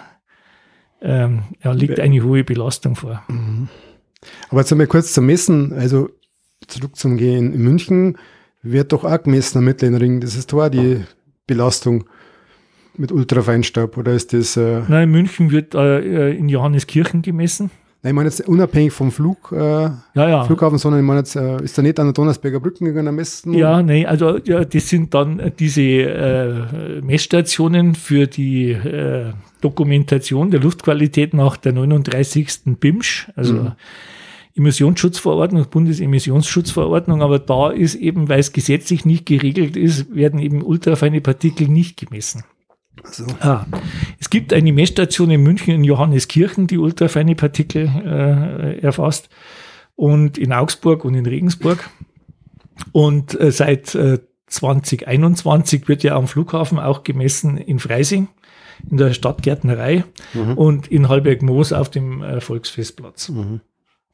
ähm, ja, liegt eine hohe Belastung vor. Mhm. Aber jetzt einmal kurz zum Messen, also zurück zum Gehen. In München wird doch auch gemessen am Mittleren Ring. Das ist doch auch die Belastung mit Ultrafeinstaub, oder ist das? Äh Nein, in München wird äh, in Johanneskirchen gemessen. Nein, ich meine jetzt unabhängig vom Flug, äh, ja, ja. Flughafen, sondern ich meine jetzt, äh, ist da nicht an der Donnersberger Brücken gegangen messen? Ja, nein, also ja, das sind dann diese äh, Messstationen für die äh, Dokumentation der Luftqualität nach der neununddreißigsten B I M S Ch, also mhm. Emissionsschutzverordnung, Bundesemissionsschutzverordnung, aber da ist eben, weil es gesetzlich nicht geregelt ist, werden eben ultrafeine Partikel nicht gemessen. So. Ah, es gibt eine Messstation in München in Johanneskirchen, die ultrafeine Partikel äh, erfasst, und in Augsburg und in Regensburg. Und äh, seit äh, zwanzig einundzwanzig wird ja am Flughafen auch gemessen in Freising, in der Stadtgärtnerei mhm. und in Halberg-Moos auf dem äh, Volksfestplatz. Mhm.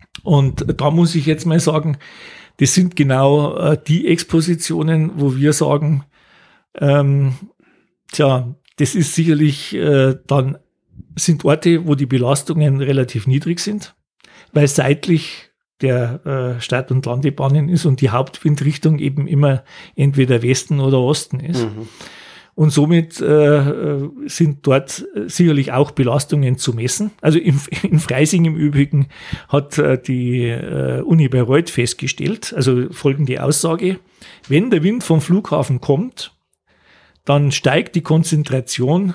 Und da muss ich jetzt mal sagen, das sind genau äh, die Expositionen, wo wir sagen, ähm, tja, das ist sicherlich äh, dann, sind Orte, wo die Belastungen relativ niedrig sind, weil seitlich der äh, Start- und Landebahnen ist und die Hauptwindrichtung eben immer entweder Westen oder Osten ist. Mhm. Und somit äh, sind dort sicherlich auch Belastungen zu messen. Also in, in Freising im Übrigen hat äh, die äh, Uni Bayreuth festgestellt, also folgende Aussage: Wenn der Wind vom Flughafen kommt, dann steigt die Konzentration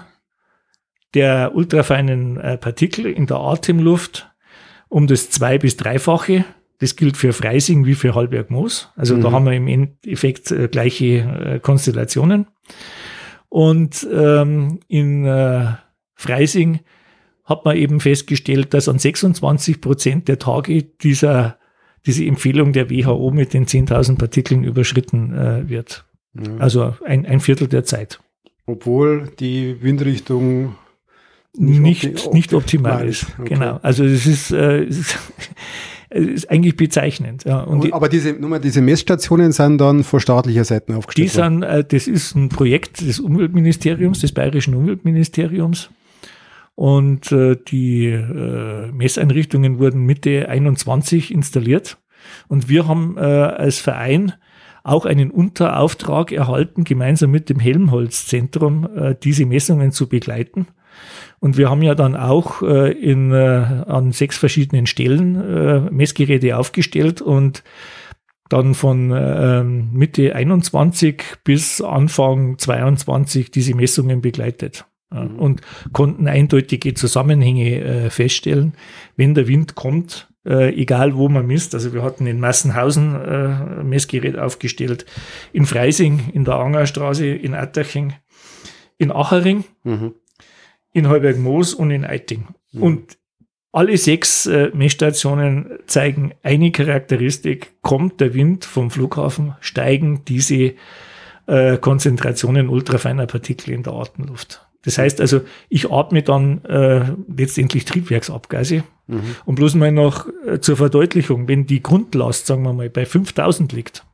der ultrafeinen äh, Partikel in der Atemluft um das zwei- bis dreifache. Das gilt für Freising wie für Hallberg-Moos. Also mhm. da haben wir im Endeffekt äh, gleiche äh, Konstellationen. Und ähm, in äh, Freising hat man eben festgestellt, dass an sechsundzwanzig Prozent der Tage dieser, diese Empfehlung der W H O mit den zehntausend Partikeln überschritten äh, wird. Ja. Also ein, ein Viertel der Zeit. Obwohl die Windrichtung nicht, nicht, opti- nicht optimal ist. Okay. Genau. Also es ist, äh, es ist, es ist eigentlich bezeichnend. Ja. Und die, aber diese, nur mal, diese Messstationen sind dann von staatlicher Seite aufgestellt. Die sind, äh, das ist ein Projekt des Umweltministeriums, des Bayerischen Umweltministeriums. Und äh, die äh, Messeinrichtungen wurden Mitte einundzwanzig installiert. Und wir haben äh, als Verein auch einen Unterauftrag erhalten, gemeinsam mit dem Helmholtz-Zentrum äh, diese Messungen zu begleiten. Und wir haben ja dann auch äh, in, äh, an sechs verschiedenen Stellen äh, Messgeräte aufgestellt und dann von äh, Mitte einundzwanzig bis Anfang zweiundzwanzig diese Messungen begleitet. Mhm. Und konnten eindeutige Zusammenhänge äh, feststellen. Wenn der Wind kommt, äh, egal wo man misst, also wir hatten in Massenhausen äh, ein Messgerät aufgestellt, in Freising, in der Angerstraße, in Atterching, in Achering, mhm. in Hallberg-Moos und in Eiting. Mhm. Und alle sechs äh, Messstationen zeigen eine Charakteristik: Kommt der Wind vom Flughafen, steigen diese äh, Konzentrationen ultrafeiner Partikel in der Atemluft. Das heißt also, ich atme dann äh, letztendlich Triebwerksabgase. Mhm. Und bloß mal noch äh, zur Verdeutlichung, wenn die Grundlast, sagen wir mal, bei fünftausend liegt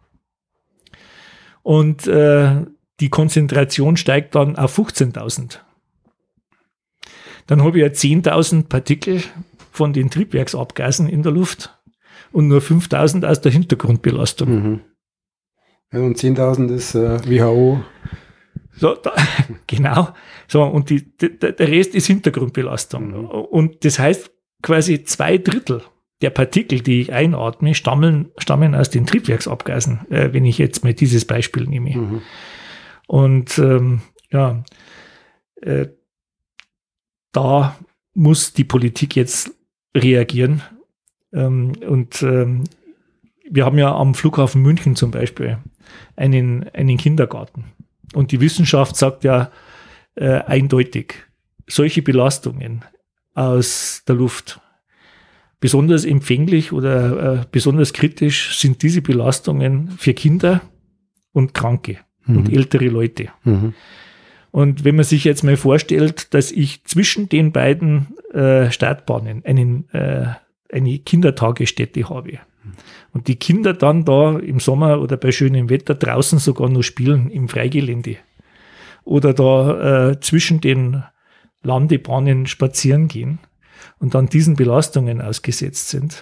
und äh, die Konzentration steigt dann auf fünfzehntausend, dann habe ich ja zehntausend Partikel von den Triebwerksabgasen in der Luft und nur fünftausend aus der Hintergrundbelastung. Mhm. Ja, und zehntausend ist äh, W H O. So, da, genau. So, und die, der, der Rest ist Hintergrundbelastung. Mhm. Und das heißt, quasi zwei Drittel der Partikel, die ich einatme, stammen, stammen aus den Triebwerksabgasen, äh, wenn ich jetzt mal dieses Beispiel nehme. Mhm. Und ähm, ja, äh, da muss die Politik jetzt reagieren. Ähm, und ähm, wir haben ja am Flughafen München zum Beispiel einen, einen Kindergarten. Und die Wissenschaft sagt ja äh, eindeutig, solche Belastungen aus der Luft, besonders empfänglich oder äh, besonders kritisch sind diese Belastungen für Kinder und Kranke mhm. und ältere Leute. Mhm. Und wenn man sich jetzt mal vorstellt, dass ich zwischen den beiden äh, Startbahnen einen, äh, eine Kindertagesstätte habe und die Kinder dann da im Sommer oder bei schönem Wetter draußen sogar noch spielen im Freigelände oder da äh, zwischen den Landebahnen spazieren gehen und dann diesen Belastungen ausgesetzt sind,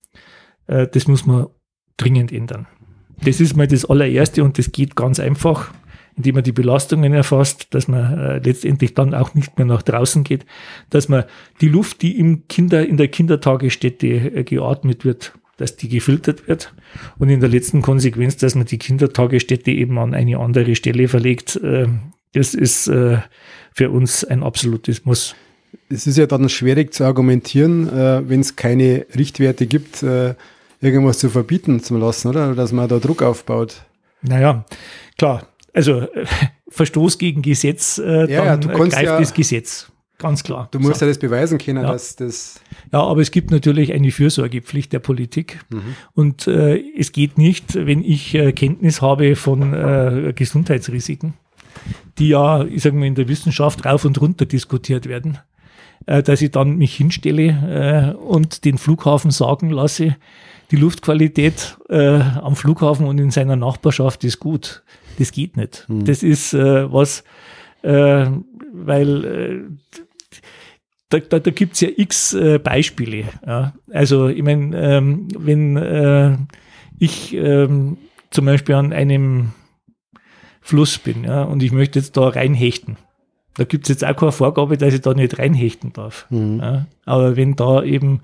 äh, das muss man dringend ändern. Das ist mal das allererste und das geht ganz einfach, indem man die Belastungen erfasst, dass man äh, letztendlich dann auch nicht mehr nach draußen geht, dass man die Luft, die im Kinder, in der Kindertagesstätte äh, geatmet wird, dass die gefiltert wird und in der letzten Konsequenz, dass man die Kindertagesstätte eben an eine andere Stelle verlegt. Äh, das ist äh, für uns ein absolutes Muss. Es ist ja dann schwierig zu argumentieren, äh, wenn es keine Richtwerte gibt, äh, irgendwas zu verbieten zu lassen, oder? Dass man da Druck aufbaut. Naja, klar. Also äh, Verstoß gegen Gesetz, äh, ja, dann ja, du greift ja, das Gesetz. Ganz klar. Du musst so. ja das beweisen können, ja. dass das... Ja, aber es gibt natürlich eine Fürsorgepflicht der Politik. Mhm. Und äh, es geht nicht, wenn ich äh, Kenntnis habe von äh, Gesundheitsrisiken, die ja, ich sage mal, in der Wissenschaft rauf und runter diskutiert werden, äh, dass ich dann mich hinstelle äh, und den Flughafen sagen lasse, die Luftqualität äh, am Flughafen und in seiner Nachbarschaft ist gut. Das geht nicht. Mhm. Das ist äh, was, äh, weil äh, da, da, da gibt es ja x äh, Beispiele. Ja. Also ich meine, ähm, wenn äh, ich ähm, zum Beispiel an einem Fluss bin, ja, und ich möchte jetzt da reinhechten, da gibt es jetzt auch keine Vorgabe, dass ich da nicht reinhechten darf. Mhm. Ja. Aber wenn da eben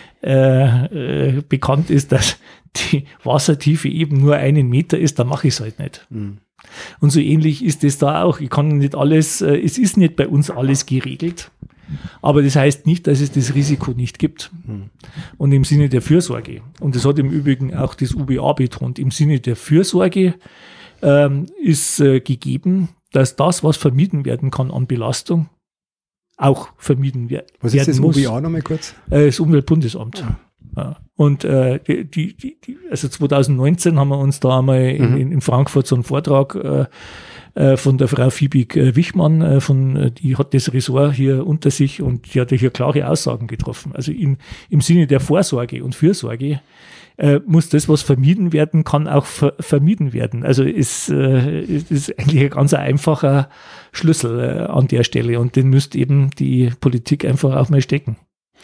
äh, äh, bekannt ist, dass die Wassertiefe eben nur einen Meter ist, dann mache ich es halt nicht. Mhm. Und so ähnlich ist es da auch. Ich kann nicht alles, äh, es ist nicht bei uns alles geregelt. Aber das heißt nicht, dass es das Risiko nicht gibt. Mhm. Und im Sinne der Fürsorge, und das hat im Übrigen auch das U B A betont, im Sinne der Fürsorge ähm, ist äh, gegeben, dass das, was vermieden werden kann an Belastung, auch vermieden wer- was werden muss. Was ist das U B A nochmal kurz? Äh, das Umweltbundesamt. Ja. Ja. Und äh, die, die, die, also zwanzig neunzehn haben wir uns da einmal mhm. in, in Frankfurt so einen Vortrag äh, äh, von der Frau Fiebig äh, Wichmann, äh, von, äh, die hat das Ressort hier unter sich und die hat hier klare Aussagen getroffen. Also in, im Sinne der Vorsorge und Fürsorge äh, muss das, was vermieden werden kann, auch ver- vermieden werden. Also ist, äh, ist eigentlich ein ganz einfacher Schlüssel äh, an der Stelle und den müsste eben die Politik einfach auch mal stecken.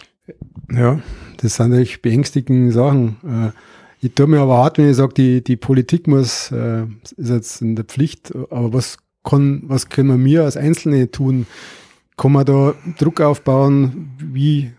Ja, das sind natürlich beängstigende Sachen. Ich tue mir aber hart, wenn ich sage, die, die Politik muss, ist jetzt in der Pflicht, aber was kann, was können wir als Einzelne tun? Kann man da Druck aufbauen? Wie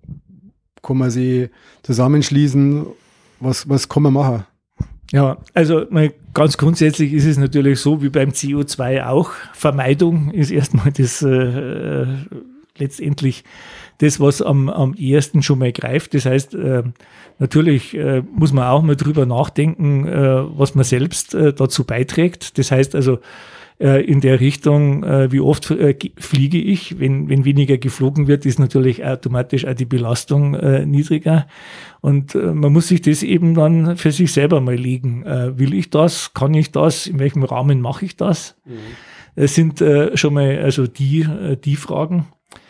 kann man sie zusammenschließen? Was, was kann man machen? Ja, also mal ganz grundsätzlich ist es natürlich so, wie beim C O zwei auch. Vermeidung ist erstmal das äh, letztendlich das, was am, am ehesten schon mal greift. Das heißt, äh, natürlich äh, muss man auch mal drüber nachdenken, äh, was man selbst äh, dazu beiträgt. Das heißt also äh, in der Richtung, äh, wie oft äh, fliege ich. Wenn, wenn weniger geflogen wird, ist natürlich automatisch auch die Belastung äh, niedriger. Und äh, man muss sich das eben dann für sich selber mal legen. Äh, will ich das? Kann ich das? In welchem Rahmen mache ich das? Mhm. Das sind äh, schon mal also die, äh, die Fragen.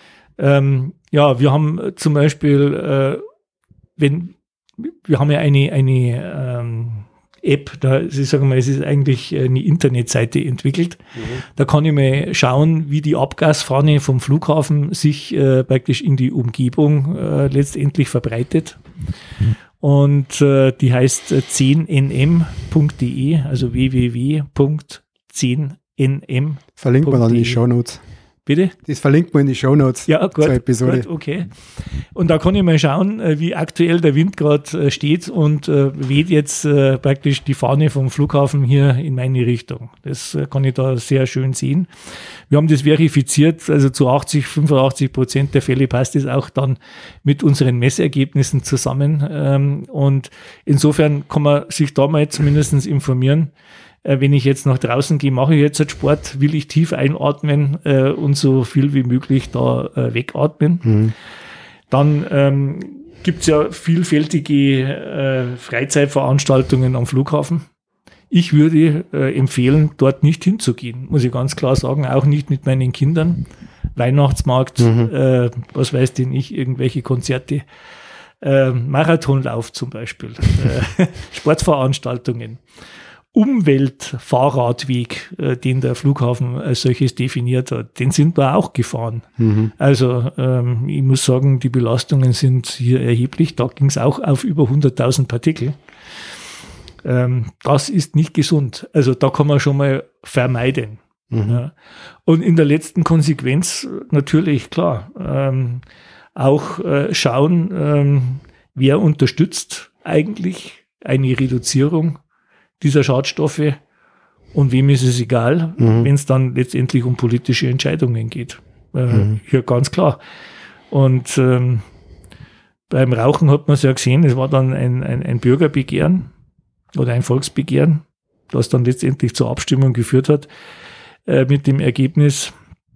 Ähm, ja, wir haben zum Beispiel, äh, wenn wir haben ja eine eine ähm, App, da ich sage mal, es ist eigentlich eine Internetseite entwickelt. Mhm. Da kann ich mal schauen, wie die Abgasfahne vom Flughafen sich äh, praktisch in die Umgebung äh, letztendlich verbreitet. Mhm. Und äh, die heißt zehn N M Punkt D E, also w w w Punkt zehn N M. Verlinkt man dann in die Shownotes. Bitte? Das verlinkt man in die Shownotes. Ja, gut, zur Episode. Gut, okay. Und da kann ich mal schauen, wie aktuell der Wind gerade steht und äh, weht jetzt äh, praktisch die Fahne vom Flughafen hier in meine Richtung. Das äh, kann ich da sehr schön sehen. Wir haben das verifiziert, also zu achtzig, fünfundachtzig Prozent der Fälle passt es auch dann mit unseren Messergebnissen zusammen. Ähm, und insofern kann man sich da mal zumindest informieren. Wenn ich jetzt nach draußen gehe, mache ich jetzt einen Sport, will ich tief einatmen äh, und so viel wie möglich da äh, wegatmen. Mhm. Dann ähm, gibt es ja vielfältige äh, Freizeitveranstaltungen am Flughafen. Ich würde äh, empfehlen, dort nicht hinzugehen, muss ich ganz klar sagen, auch nicht mit meinen Kindern. Weihnachtsmarkt, mhm. äh, was weiß denn ich, irgendwelche Konzerte, äh, Marathonlauf zum Beispiel, äh, Sportveranstaltungen. Umweltfahrradweg, äh, den der Flughafen als solches definiert hat, den sind wir auch gefahren. Mhm. Also ähm, ich muss sagen, die Belastungen sind hier erheblich. Da ging es auch auf über hunderttausend Partikel. Ähm, das ist nicht gesund. Also da kann man schon mal vermeiden. Mhm. Ja. Und in der letzten Konsequenz natürlich, klar, ähm, auch äh, schauen, ähm, wer unterstützt eigentlich eine Reduzierung dieser Schadstoffe und wem ist es egal, mhm. wenn es dann letztendlich um politische Entscheidungen geht. Äh, mhm. Hier ganz klar. Und ähm, beim Rauchen hat man es ja gesehen, es war dann ein, ein, ein Bürgerbegehren oder ein Volksbegehren, das dann letztendlich zur Abstimmung geführt hat, äh, mit dem Ergebnis,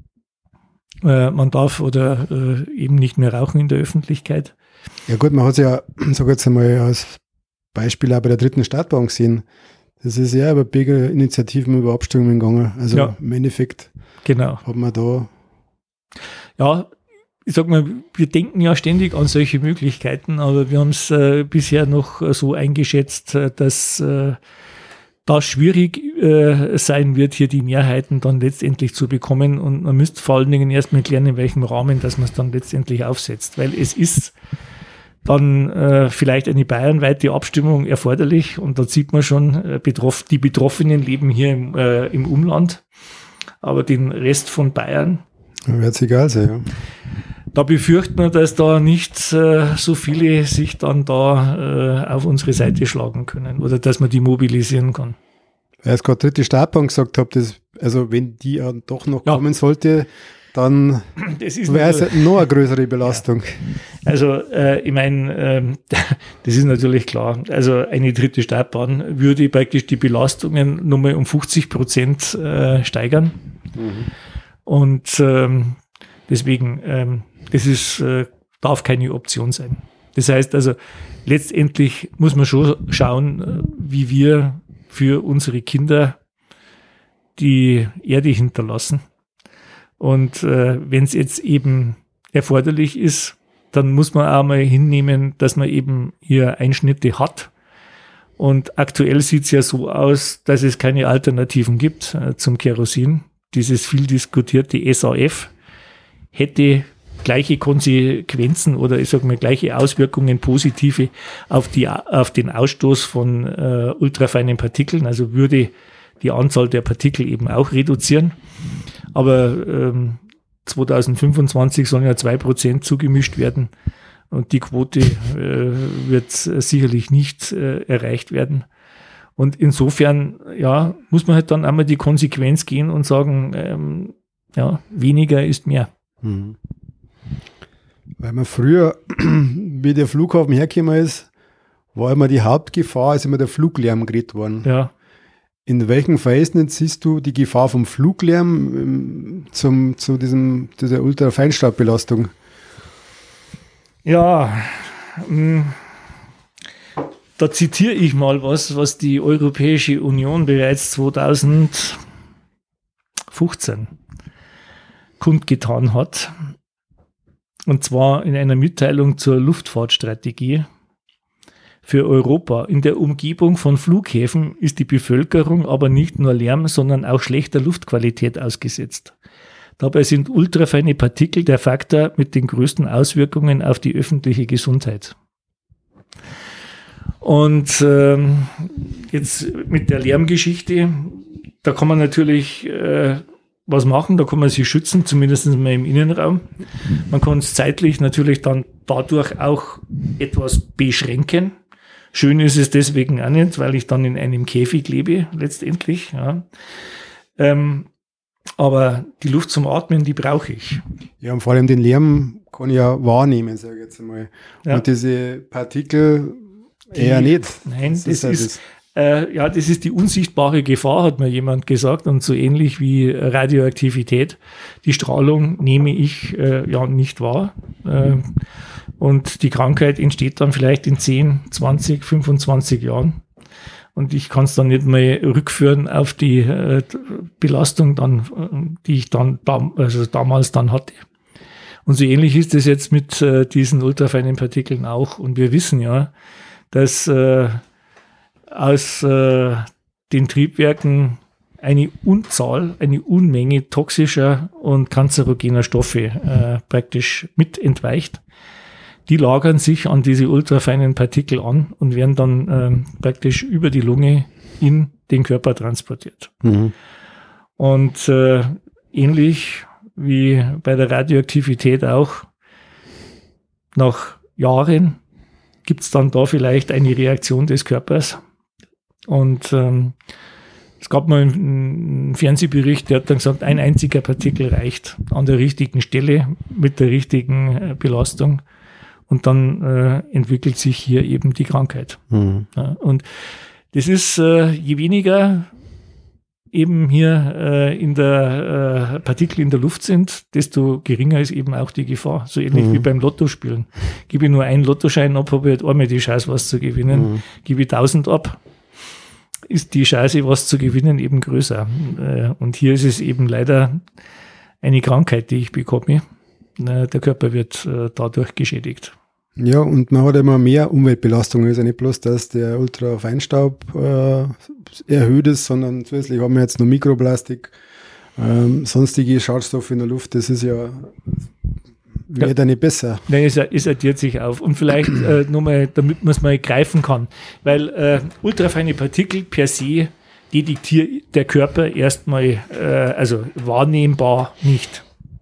äh, man darf oder äh, eben nicht mehr rauchen in der Öffentlichkeit. Ja gut, man hat es ja, sag jetzt einmal, als Beispiel auch bei der dritten Startbahn gesehen. Das ist ja über Bürgerinitiativen, über Abstimmungen gegangen. Also ja. Im Endeffekt genau. hat man da... Ja, ich sag mal, wir denken ja ständig an solche Möglichkeiten, aber wir haben es äh, bisher noch äh, so eingeschätzt, äh, dass äh, das schwierig äh, sein wird, hier die Mehrheiten dann letztendlich zu bekommen. Und man müsste vor allen Dingen erstmal klären, in welchem Rahmen, dass man es dann letztendlich aufsetzt. Weil es ist dann äh, vielleicht eine bayernweite Abstimmung erforderlich und da sieht man schon, äh, betroff- die Betroffenen leben hier im, äh, im Umland, aber den Rest von Bayern wird es egal sein, ja. Da befürchten wir, dass da nicht äh, so viele sich dann da äh, auf unsere Seite schlagen können oder dass man die mobilisieren kann. Weil ich gerade dritte Startbahn gesagt habe, dass, also wenn die ja doch noch ja. kommen sollte, dann wäre es noch eine größere Belastung. Ja. Also äh, ich meine, äh, das ist natürlich klar. Also eine dritte Startbahn würde praktisch die Belastungen nochmal um fünfzig Prozent äh, steigern. Mhm. Und ähm, deswegen, ähm, das ist, äh, darf keine Option sein. Das heißt also, letztendlich muss man schon schauen, wie wir für unsere Kinder die Erde hinterlassen. Und äh, wenn es jetzt eben erforderlich ist, dann muss man auch mal hinnehmen, dass man eben hier Einschnitte hat. Und aktuell sieht es ja so aus, dass es keine Alternativen gibt äh, zum Kerosin. Dieses viel diskutierte S A F hätte gleiche Konsequenzen oder ich sage mal gleiche Auswirkungen, positive auf die auf den Ausstoß von äh, ultrafeinen Partikeln, also würde die Anzahl der Partikel eben auch reduzieren. Aber ähm, zwanzig fünfundzwanzig sollen ja zwei Prozent zugemischt werden und die Quote äh, wird sicherlich nicht äh, erreicht werden. Und insofern, ja, muss man halt dann einmal die Konsequenz gehen und sagen, ähm, ja, weniger ist mehr. Mhm. Weil man früher, wie der Flughafen hergekommen ist, war immer die Hauptgefahr, ist immer der Fluglärm geredet worden. Ja. In welchem Verhältnis siehst du die Gefahr vom Fluglärm zum, zu diesem, dieser Ultrafeinstaubbelastung? Ja, mh, da zitiere ich mal was, was die Europäische Union bereits zweitausendfünfzehn kundgetan hat. Und zwar in einer Mitteilung zur Luftfahrtstrategie für Europa. In der Umgebung von Flughäfen ist die Bevölkerung aber nicht nur Lärm, sondern auch schlechter Luftqualität ausgesetzt. Dabei sind ultrafeine Partikel der Faktor mit den größten Auswirkungen auf die öffentliche Gesundheit. Und ähm, jetzt mit der Lärmgeschichte, da kann man natürlich äh, was machen, da kann man sich schützen, zumindest mal im Innenraum. Man kann es zeitlich natürlich dann dadurch auch etwas beschränken. Schön ist es deswegen auch nicht, weil ich dann in einem Käfig lebe, letztendlich. Ja. Ähm, aber die Luft zum Atmen, die brauche ich. Ja, und vor allem den Lärm kann ich ja wahrnehmen, sage ich jetzt einmal. Ja. Und diese Partikel die, eher nicht. Nein, das, das ist, ist das. Äh, ja, das ist die unsichtbare Gefahr, hat mir jemand gesagt. Und so ähnlich wie Radioaktivität. Die Strahlung nehme ich äh, ja nicht wahr. Äh, und die Krankheit entsteht dann vielleicht in zehn, zwanzig, fünfundzwanzig Jahren. Und ich kann es dann nicht mehr rückführen auf die äh, Belastung, dann, die ich dann dam- also damals dann hatte. Und so ähnlich ist es jetzt mit äh, diesen ultrafeinen Partikeln auch. Und wir wissen ja, dass äh, aus äh, den Triebwerken eine Unzahl, eine Unmenge toxischer und kanzerogener Stoffe äh, praktisch mit entweicht. Die lagern sich an diese ultrafeinen Partikel an und werden dann ähm, praktisch über die Lunge in den Körper transportiert. Mhm. Und äh, ähnlich wie bei der Radioaktivität auch, nach Jahren gibt es dann da vielleicht eine Reaktion des Körpers. Und ähm, es gab mal einen Fernsehbericht, der hat dann gesagt, ein einziger Partikel reicht an der richtigen Stelle mit der richtigen äh, Belastung. Und dann äh, entwickelt sich hier eben die Krankheit. Mhm. Ja, und das ist, äh, je weniger eben hier äh, in der äh, Partikel in der Luft sind, desto geringer ist eben auch die Gefahr. So ähnlich mhm. wie beim Lottospielen. Gebe ich nur einen Lottoschein ab, habe ich halt einmal die Chance, was zu gewinnen. Mhm. Gebe ich tausend ab, ist die Chance, was zu gewinnen, eben größer. Äh, und hier ist es eben leider eine Krankheit, die ich bekomme. Äh, der Körper wird äh, dadurch geschädigt. Ja, und man hat immer mehr Umweltbelastungen. Es ist ja nicht bloß, dass der Ultrafeinstaub äh, erhöht ist, sondern zusätzlich haben wir jetzt noch Mikroplastik, ähm, sonstige Schadstoffe in der Luft. Das ist ja, wird ja nicht besser. Nein, es, es addiert sich auf. Und vielleicht äh, nochmal, damit man es mal greifen kann, weil äh, ultrafeine Partikel per se detektiert der Körper erstmal, äh, also wahrnehmbar nicht.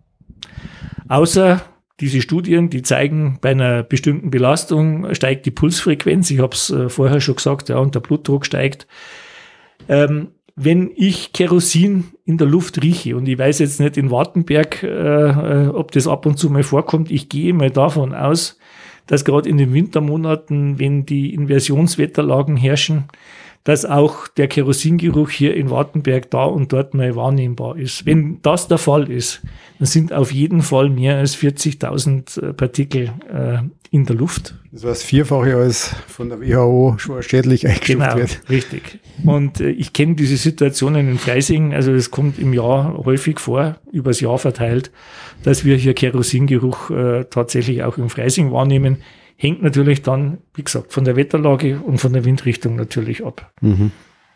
Außer diese Studien, die zeigen, bei einer bestimmten Belastung steigt die Pulsfrequenz. Ich habe es äh, vorher schon gesagt, ja, und der Blutdruck steigt. Ähm, wenn ich Kerosin in der Luft rieche, und ich weiß jetzt nicht in Wartenberg, äh, ob das ab und zu mal vorkommt, ich gehe mal davon aus, dass gerade in den Wintermonaten, wenn die Inversionswetterlagen herrschen, dass auch der Kerosingeruch hier in Wartenberg da und dort mal wahrnehmbar ist. Wenn das der Fall ist, dann sind auf jeden Fall mehr als vierzigtausend Partikel äh, in der Luft. Das war das Vierfache, als von der W H O schon schädlich eingestuft genau, wird. Richtig. Und äh, ich kenne diese Situationen in Freising, also es kommt im Jahr häufig vor, übers Jahr verteilt, dass wir hier Kerosingeruch äh, tatsächlich auch in Freising wahrnehmen. Hängt natürlich dann, wie gesagt, von der Wetterlage und von der Windrichtung natürlich ab. Mhm.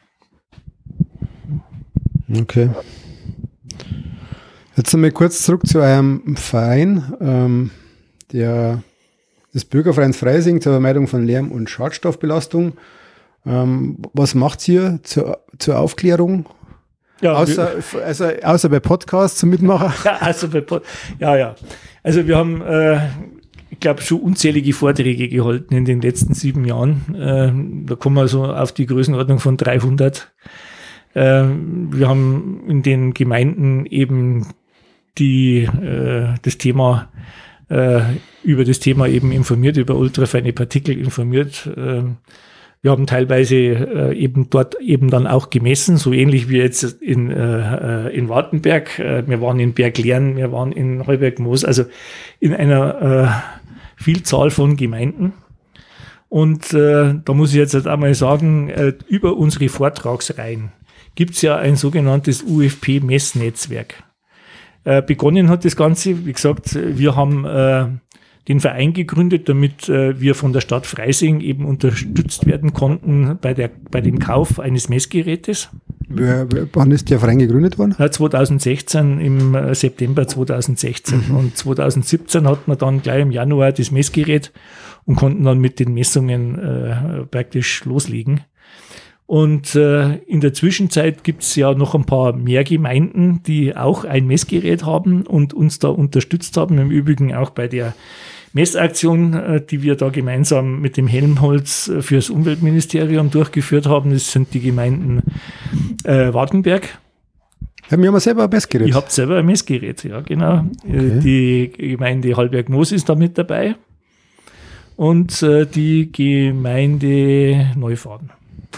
Okay. Jetzt einmal kurz zurück zu eurem Verein, ähm, der, des Bürgervereins Freising zur Vermeidung von Lärm- und Schadstoffbelastung. Ähm, was macht ihr zur, zur Aufklärung? Ja, außer, also, außer bei Podcasts zum Mitmachen? Ja, also bei Pod- ja, ja. Also wir haben... Äh, ich glaube, schon unzählige Vorträge gehalten in den letzten sieben Jahren. Äh, da kommen wir so auf die Größenordnung von dreihundert. Äh, wir haben in den Gemeinden eben die, äh, das Thema, äh, über das Thema eben informiert, über ultrafeine Partikel informiert. Äh, wir haben teilweise äh, eben dort eben dann auch gemessen, so ähnlich wie jetzt in, äh, in Wartenberg. Äh, wir waren in Berglern, wir waren in Heuberg-Moos, also in einer äh, Vielzahl von Gemeinden. Und äh, da muss ich jetzt halt einmal sagen, äh, über unsere Vortragsreihen gibt es ja ein sogenanntes U F P-Messnetzwerk. Äh, begonnen hat das Ganze, wie gesagt, wir haben äh, den Verein gegründet, damit äh, wir von der Stadt Freising eben unterstützt werden konnten bei, der, bei dem Kauf eines Messgerätes. Wer, wann ist der Verein gegründet worden? Ja, zweitausendsechzehn, im äh, September zweitausendsechzehn. Mhm. Und zweitausendsiebzehn hatten wir dann gleich im Januar das Messgerät und konnten dann mit den Messungen äh, praktisch loslegen. Und äh, in der Zwischenzeit gibt es ja noch ein paar mehr Gemeinden, die auch ein Messgerät haben und uns da unterstützt haben. Im Übrigen auch bei der Messaktion, äh, die wir da gemeinsam mit dem Helmholtz äh, fürs Umweltministerium durchgeführt haben. Das sind die Gemeinden äh, Wartenberg. Ja, wir haben selber ein Messgerät. Ihr habt selber ein Messgerät, ja genau. Okay. Die Gemeinde Hallberg-Moos ist da mit dabei und äh, die Gemeinde Neufaden.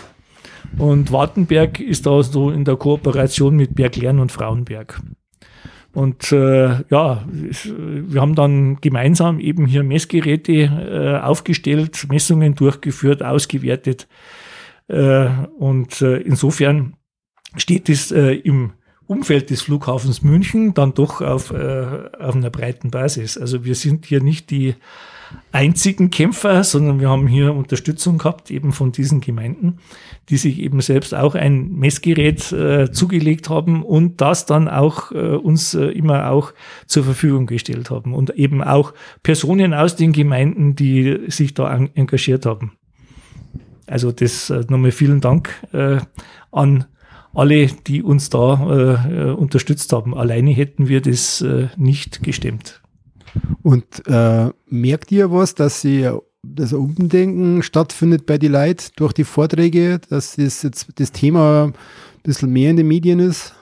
Und Wartenberg ist da so in der Kooperation mit Berglern und Frauenberg. Und äh, ja, wir haben dann gemeinsam eben hier Messgeräte äh, aufgestellt, Messungen durchgeführt, ausgewertet. Äh, und äh, insofern steht es äh, im Umfeld des Flughafens München dann doch auf, äh, auf einer breiten Basis. Also wir sind hier nicht die einzigen Kämpfer, sondern wir haben hier Unterstützung gehabt eben von diesen Gemeinden, die sich eben selbst auch ein Messgerät äh, zugelegt haben und das dann auch äh, uns äh, immer auch zur Verfügung gestellt haben und eben auch Personen aus den Gemeinden, die sich da en- engagiert haben. Also das äh, nochmal vielen Dank äh, an alle, die uns da äh, unterstützt haben. Alleine hätten wir das äh, nicht gestemmt. Und äh, merkt ihr was, dass sie das Umdenken stattfindet bei den Leuten durch die Vorträge, dass das jetzt das Thema ein bisschen mehr in den Medien ist?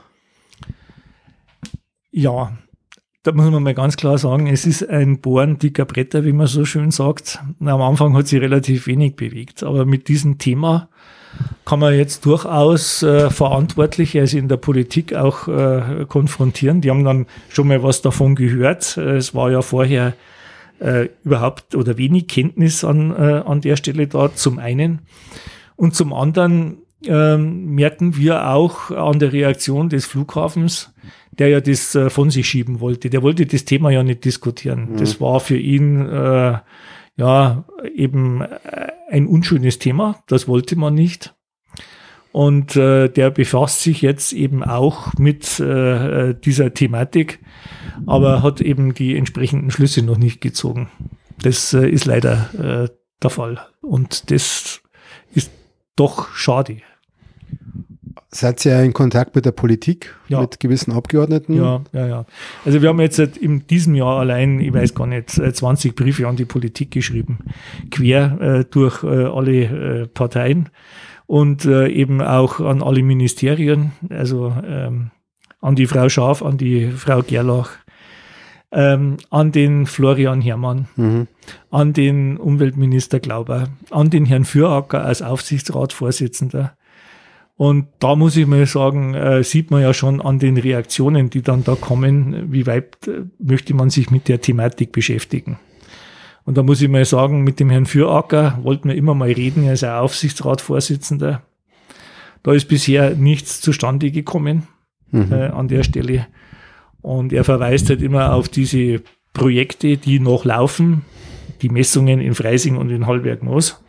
Ja, da muss man mal ganz klar sagen, es ist ein Bohren dicker Bretter, wie man so schön sagt. Am Anfang hat sich relativ wenig bewegt, aber mit diesem Thema kann man jetzt durchaus äh, Verantwortliche, also in der Politik auch äh, konfrontieren. Die haben dann schon mal was davon gehört. Es war ja vorher äh, überhaupt oder wenig Kenntnis an, äh, an der Stelle da, zum einen. Und zum anderen äh, merken wir auch an der Reaktion des Flughafens, der ja das äh, von sich schieben wollte. Der wollte das Thema ja nicht diskutieren. Mhm. Das war für ihn äh, ja eben ein unschönes Thema. Das wollte man nicht. Und äh, der befasst sich jetzt eben auch mit äh, dieser Thematik, aber hat eben die entsprechenden Schlüsse noch nicht gezogen. Das äh, ist leider äh, der Fall. Und das ist doch schade. Seid ihr in Kontakt mit der Politik, ja. mit gewissen Abgeordneten? Ja, ja, ja. Also wir haben jetzt in diesem Jahr allein, ich weiß gar nicht, zwanzig Briefe an die Politik geschrieben, quer äh, durch äh, alle äh, Parteien. und äh, eben auch an alle Ministerien, also ähm, an die Frau Schaaf, an die Frau Gerlach, ähm, an den Florian Herrmann, mhm. an den Umweltminister Glauber, an den Herrn Füracker als Aufsichtsratsvorsitzender. Und da muss ich mal sagen, äh, sieht man ja schon an den Reaktionen, die dann da kommen, wie weit äh, möchte man sich mit der Thematik beschäftigen. Und da muss ich mal sagen, mit dem Herrn Füracker wollten wir immer mal reden, er ist ein Aufsichtsratsvorsitzender. Da ist bisher nichts zustande gekommen mhm. äh, an der Stelle. Und er verweist halt immer auf diese Projekte, die noch laufen, die Messungen in Freising und in Hallberg-Moos.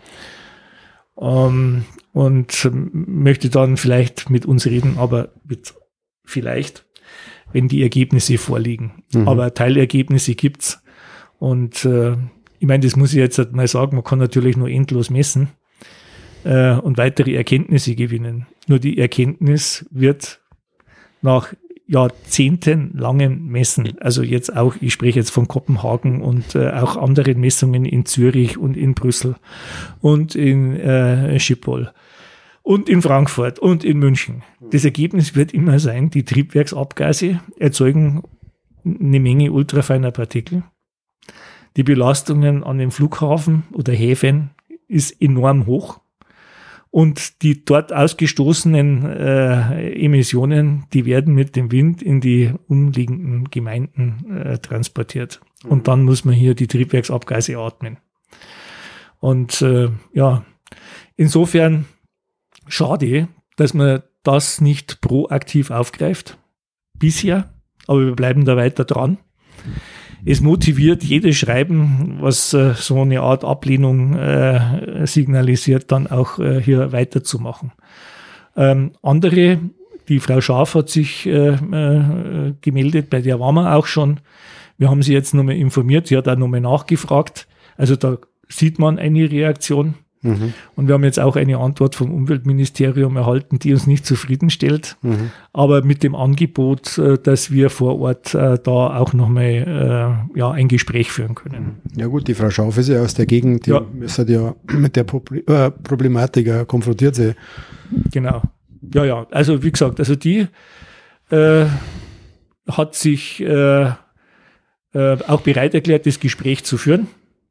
Ähm, und möchte dann vielleicht mit uns reden, aber mit vielleicht, wenn die Ergebnisse vorliegen. Mhm. Aber Teilergebnisse gibt's. Und äh, ich meine, das muss ich jetzt halt mal sagen, man kann natürlich nur endlos messen äh, und weitere Erkenntnisse gewinnen. Nur die Erkenntnis wird nach jahrzehntelangen Messen, also jetzt auch, ich spreche jetzt von Kopenhagen und äh, auch anderen Messungen in Zürich und in Brüssel und in äh, Schiphol und in Frankfurt und in München. Das Ergebnis wird immer sein, die Triebwerksabgase erzeugen eine Menge ultrafeiner Partikel. Die Belastungen an dem Flughafen oder Häfen ist enorm hoch. Und die dort ausgestoßenen äh, Emissionen, die werden mit dem Wind in die umliegenden Gemeinden äh, transportiert. Mhm. Und dann muss man hier die Triebwerksabgase atmen. Und äh, ja, insofern schade, dass man das nicht proaktiv aufgreift. Bisher, aber wir bleiben da weiter dran. Es motiviert jedes Schreiben, was äh, so eine Art Ablehnung äh, signalisiert, dann auch äh, hier weiterzumachen. Ähm, andere, die Frau Schaaf hat sich äh, äh, gemeldet, bei der waren wir auch schon. Wir haben sie jetzt nochmal informiert, sie hat auch nochmal nachgefragt. Also da sieht man eine Reaktion. Mhm. Und wir haben jetzt auch eine Antwort vom Umweltministerium erhalten, die uns nicht zufriedenstellt. Mhm. Aber mit dem Angebot, dass wir vor Ort da auch nochmal ja, ein Gespräch führen können. Ja gut, die Frau Schaaf ist ja aus der Gegend, die ja. ist ja mit der Problematik konfrontiert. Sie. Genau. Ja, ja. Also wie gesagt, also die äh, hat sich äh, äh, auch bereit erklärt, das Gespräch zu führen.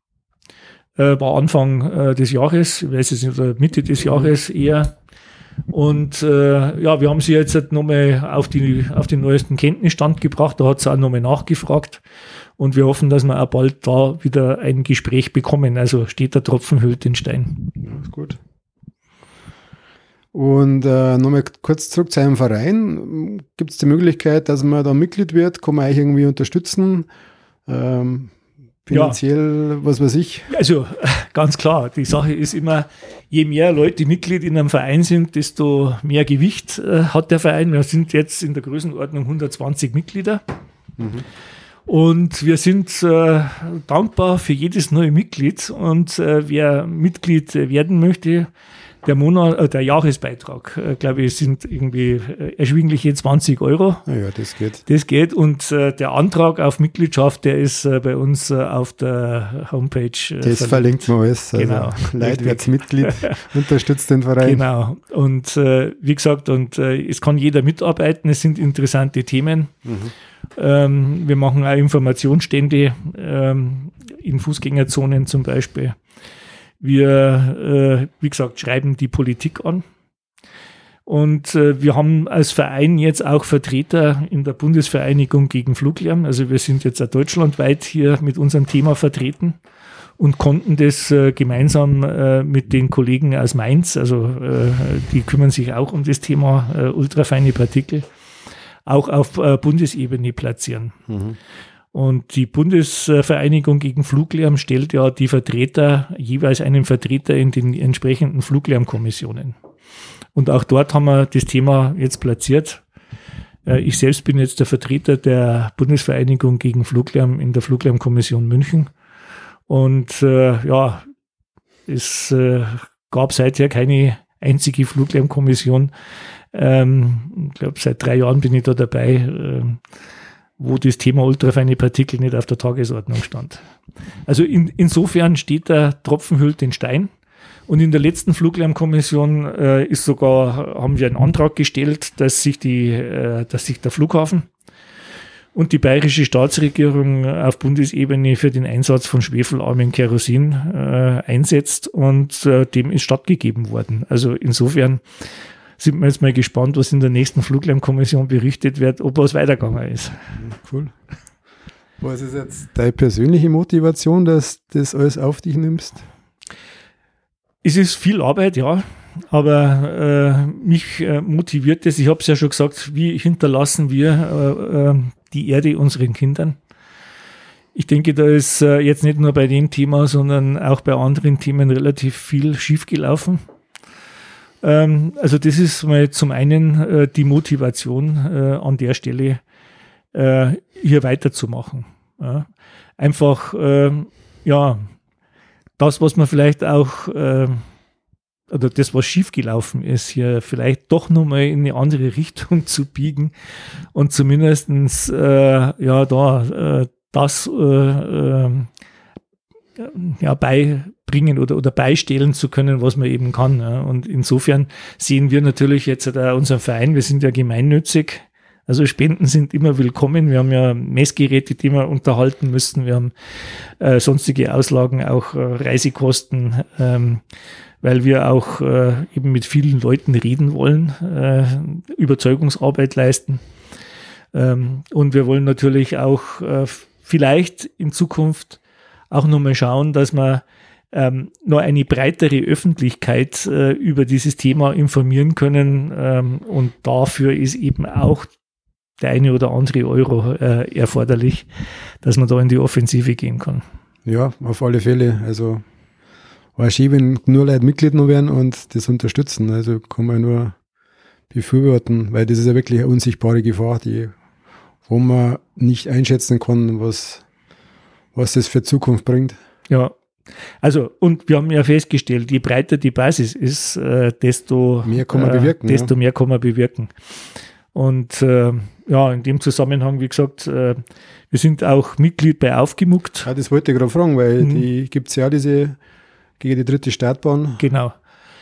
War Anfang äh, des Jahres, ich weiß es nicht, oder Mitte des Jahres eher. Und äh, ja, wir haben sie jetzt halt nochmal auf, die, auf den neuesten Kenntnisstand gebracht, da hat sie auch nochmal nachgefragt und wir hoffen, dass wir auch bald da wieder ein Gespräch bekommen. Also steht der Tropfen höhlt den Stein. Ja, ist gut. Und äh, nochmal kurz zurück zu einem Verein. Gibt es die Möglichkeit, dass man da Mitglied wird? Kann man euch irgendwie unterstützen? Ähm, Finanziell, ja. Was weiß ich. Also ganz klar, die Sache ist immer, je mehr Leute Mitglied in einem Verein sind, desto mehr Gewicht äh, hat der Verein. Wir sind jetzt in der Größenordnung hundertzwanzig Mitglieder. Mhm. Und wir sind äh, dankbar für jedes neue Mitglied. Und äh, wer Mitglied werden möchte, der Monat, äh, der Jahresbeitrag, äh, glaube ich, sind irgendwie äh, erschwingliche zwanzig Euro. Ja, ja, das geht. Das geht. Und äh, der Antrag auf Mitgliedschaft, der ist äh, bei uns äh, auf der Homepage. Äh, das verlinkt man alles. Also genau. Leute, werdet Mitglied, unterstützt den Verein. Genau. Und äh, wie gesagt, und äh, es kann jeder mitarbeiten. Es sind interessante Themen. Mhm. Ähm, wir machen auch Informationsstände ähm, in Fußgängerzonen zum Beispiel. Wir, äh, wie gesagt, schreiben die Politik an. Und äh, wir haben als Verein jetzt auch Vertreter in der Bundesvereinigung gegen Fluglärm. Also wir sind jetzt auch deutschlandweit hier mit unserem Thema vertreten und konnten das äh, gemeinsam äh, mit den Kollegen aus Mainz, also äh, die kümmern sich auch um das Thema äh, ultrafeine Partikel, auch auf äh, Bundesebene platzieren. Mhm. Und die Bundesvereinigung gegen Fluglärm stellt ja die Vertreter, jeweils einen Vertreter in den entsprechenden Fluglärmkommissionen. Und auch dort haben wir das Thema jetzt platziert. Ich selbst bin jetzt der Vertreter der Bundesvereinigung gegen Fluglärm in der Fluglärmkommission München. Und äh, ja, es äh, gab seither keine einzige Fluglärmkommission. Ähm, ich glaube, seit drei Jahren bin ich da dabei. Äh, wo das Thema ultrafeine Partikel nicht auf der Tagesordnung stand. Also in, insofern steht der Tropfen hüllt den Stein Und in der letzten Fluglärmkommission äh, ist sogar, haben wir einen Antrag gestellt, dass sich die, äh, dass sich der Flughafen und die bayerische Staatsregierung auf Bundesebene für den Einsatz von schwefelarmem Kerosin äh, einsetzt, und äh, dem ist stattgegeben worden. Also insofern sind wir jetzt mal gespannt, was in der nächsten Fluglärmkommission berichtet wird, ob was weitergegangen ist. Cool. Was ist jetzt deine persönliche Motivation, dass du das alles auf dich nimmst? Es ist viel Arbeit, ja, aber äh, mich äh, motiviert es. Ich habe es ja schon gesagt, wie hinterlassen wir äh, äh, die Erde unseren Kindern. Ich denke, da ist äh, jetzt nicht nur bei dem Thema, sondern auch bei anderen Themen relativ viel schiefgelaufen. Ähm, also das ist mal zum einen äh, die Motivation äh, an der Stelle, äh, hier weiterzumachen. Ja. Einfach, äh, ja, das, was man vielleicht auch, äh, oder das, was schiefgelaufen ist, hier vielleicht doch nochmal in eine andere Richtung zu biegen und zumindestens äh, ja, da, äh, das äh, äh, ja, beibringen oder, oder beistellen zu können, was man eben kann. Ja. Und insofern sehen wir natürlich jetzt auch unseren Verein, wir sind ja gemeinnützig. Also Spenden sind immer willkommen. Wir haben ja Messgeräte, die wir unterhalten müssen. Wir haben äh, sonstige Auslagen, auch äh, Reisekosten, ähm, weil wir auch äh, eben mit vielen Leuten reden wollen, äh, Überzeugungsarbeit leisten. Ähm, und wir wollen natürlich auch äh, vielleicht in Zukunft auch nochmal schauen, dass wir ähm, noch eine breitere Öffentlichkeit äh, über dieses Thema informieren können. Ähm, und dafür ist eben auch der eine oder andere Euro äh, erforderlich, dass man da in die Offensive gehen kann. Ja, auf alle Fälle. Also war schön, wenn nur Leute Mitglied noch werden und das unterstützen. Also kann man nur befürworten, weil das ist ja wirklich eine unsichtbare Gefahr, die, wo man nicht einschätzen kann, was, was das für Zukunft bringt. Ja, also und wir haben ja festgestellt, je breiter die Basis ist, äh, desto mehr kann man bewirken. Äh, desto ja. mehr kann man bewirken. Und äh, ja, in dem Zusammenhang, wie gesagt, äh, wir sind auch Mitglied bei Aufgemuckt. Ja, das wollte ich gerade fragen, weil mhm. die gibt es ja diese gegen die dritte Startbahn. Genau.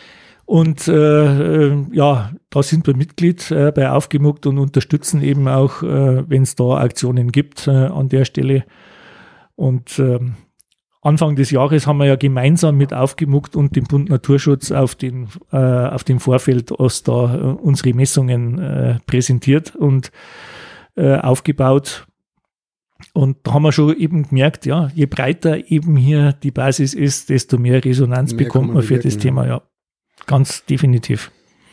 Und äh, ja, da sind wir Mitglied äh, bei Aufgemuckt und unterstützen eben auch, äh, wenn es da Aktionen gibt äh, an der Stelle. Und äh, Anfang des Jahres haben wir ja gemeinsam mit Aufgemuckt und dem Bund Naturschutz auf, den, äh, auf dem Vorfeld Ost da äh, unsere Messungen äh, präsentiert und äh, aufgebaut. Und da haben wir schon eben gemerkt, ja, je breiter eben hier die Basis ist, desto mehr Resonanz mehr bekommt man, man für das ja. Thema, ja. Ganz definitiv.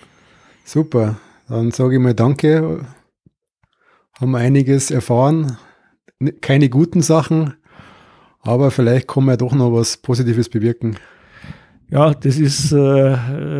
Super, dann sage ich mal danke. Haben wir einiges erfahren. Keine guten Sachen, aber vielleicht kann man ja doch noch was Positives bewirken. Ja, das ist äh,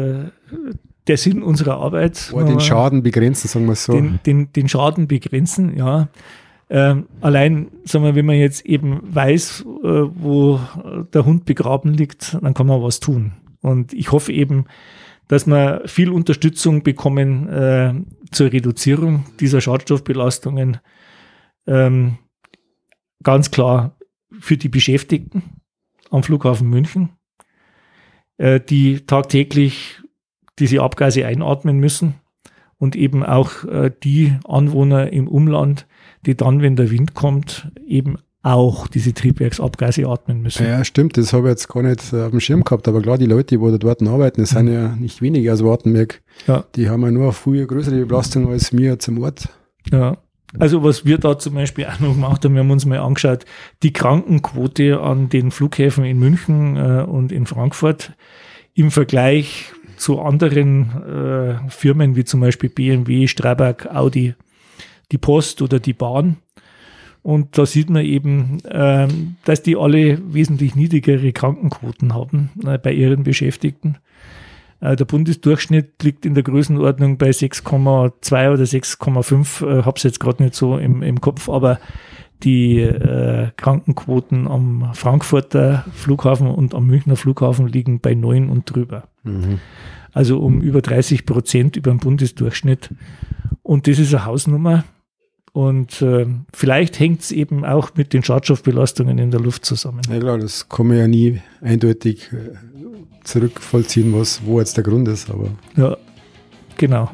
der Sinn unserer Arbeit. Oder den Schaden begrenzen, sagen wir es so. Den, den, den Schaden begrenzen, ja. Ähm, allein, sagen wir, wenn man jetzt eben weiß, äh, wo der Hund begraben liegt, dann kann man was tun. Und ich hoffe eben, dass wir viel Unterstützung bekommen äh, zur Reduzierung dieser Schadstoffbelastungen. Ähm, ganz klar für die Beschäftigten am Flughafen München, äh, die tagtäglich diese Abgase einatmen müssen, und eben auch äh, die Anwohner im Umland, die dann, wenn der Wind kommt, eben auch diese Triebwerksabgase atmen müssen. Ja, stimmt, das habe ich jetzt gar nicht auf dem Schirm gehabt, aber klar, die Leute, die dort arbeiten, das mhm. sind ja nicht wenige aus Wartenberg, ja. Die haben ja nur viel größere Belastung als wir zum Ort. Ja, also was wir da zum Beispiel auch noch gemacht haben, wir haben uns mal angeschaut, die Krankenquote an den Flughäfen in München äh, und in Frankfurt im Vergleich zu anderen äh, Firmen wie zum Beispiel B M W, Strabag, Audi, die Post oder die Bahn. Und da sieht man eben, äh, dass die alle wesentlich niedrigere Krankenquoten haben äh, bei ihren Beschäftigten. Äh, der Bundesdurchschnitt liegt in der Größenordnung bei sechs Komma zwei oder sechs Komma fünf, äh, habe es jetzt gerade nicht so im, im Kopf, aber die äh, Krankenquoten am Frankfurter Flughafen und am Münchner Flughafen liegen bei neun und drüber. Mhm. Also um über dreißig Prozent über den Bundesdurchschnitt. Und das ist eine Hausnummer. Und äh, vielleicht hängt es eben auch mit den Schadstoffbelastungen in der Luft zusammen. Ja klar, das kann man ja nie eindeutig äh, zurückvollziehen, was, wo jetzt der Grund ist. Aber ja, genau.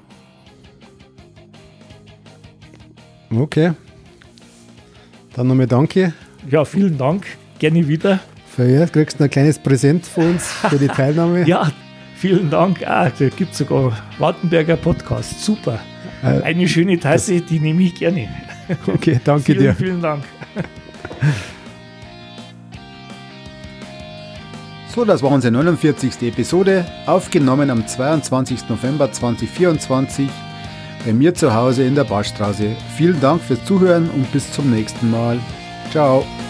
Okay. Dann nochmal danke. Ja, vielen Dank. Gerne wieder. Verjährt, kriegst du ein kleines Präsent von uns für die Teilnahme. Ja, vielen Dank. Ah, da gibt es sogar Wartenberger Podcast. Super. Äh, Eine schöne Tasse, die nehme ich gerne. Okay, danke vielen, dir. Vielen Dank. So, das war unsere neunundvierzigste Episode, aufgenommen am zweiundzwanzigsten November zweitausendvierundzwanzig bei mir zu Hause in der Barstraße. Vielen Dank fürs Zuhören und bis zum nächsten Mal. Ciao.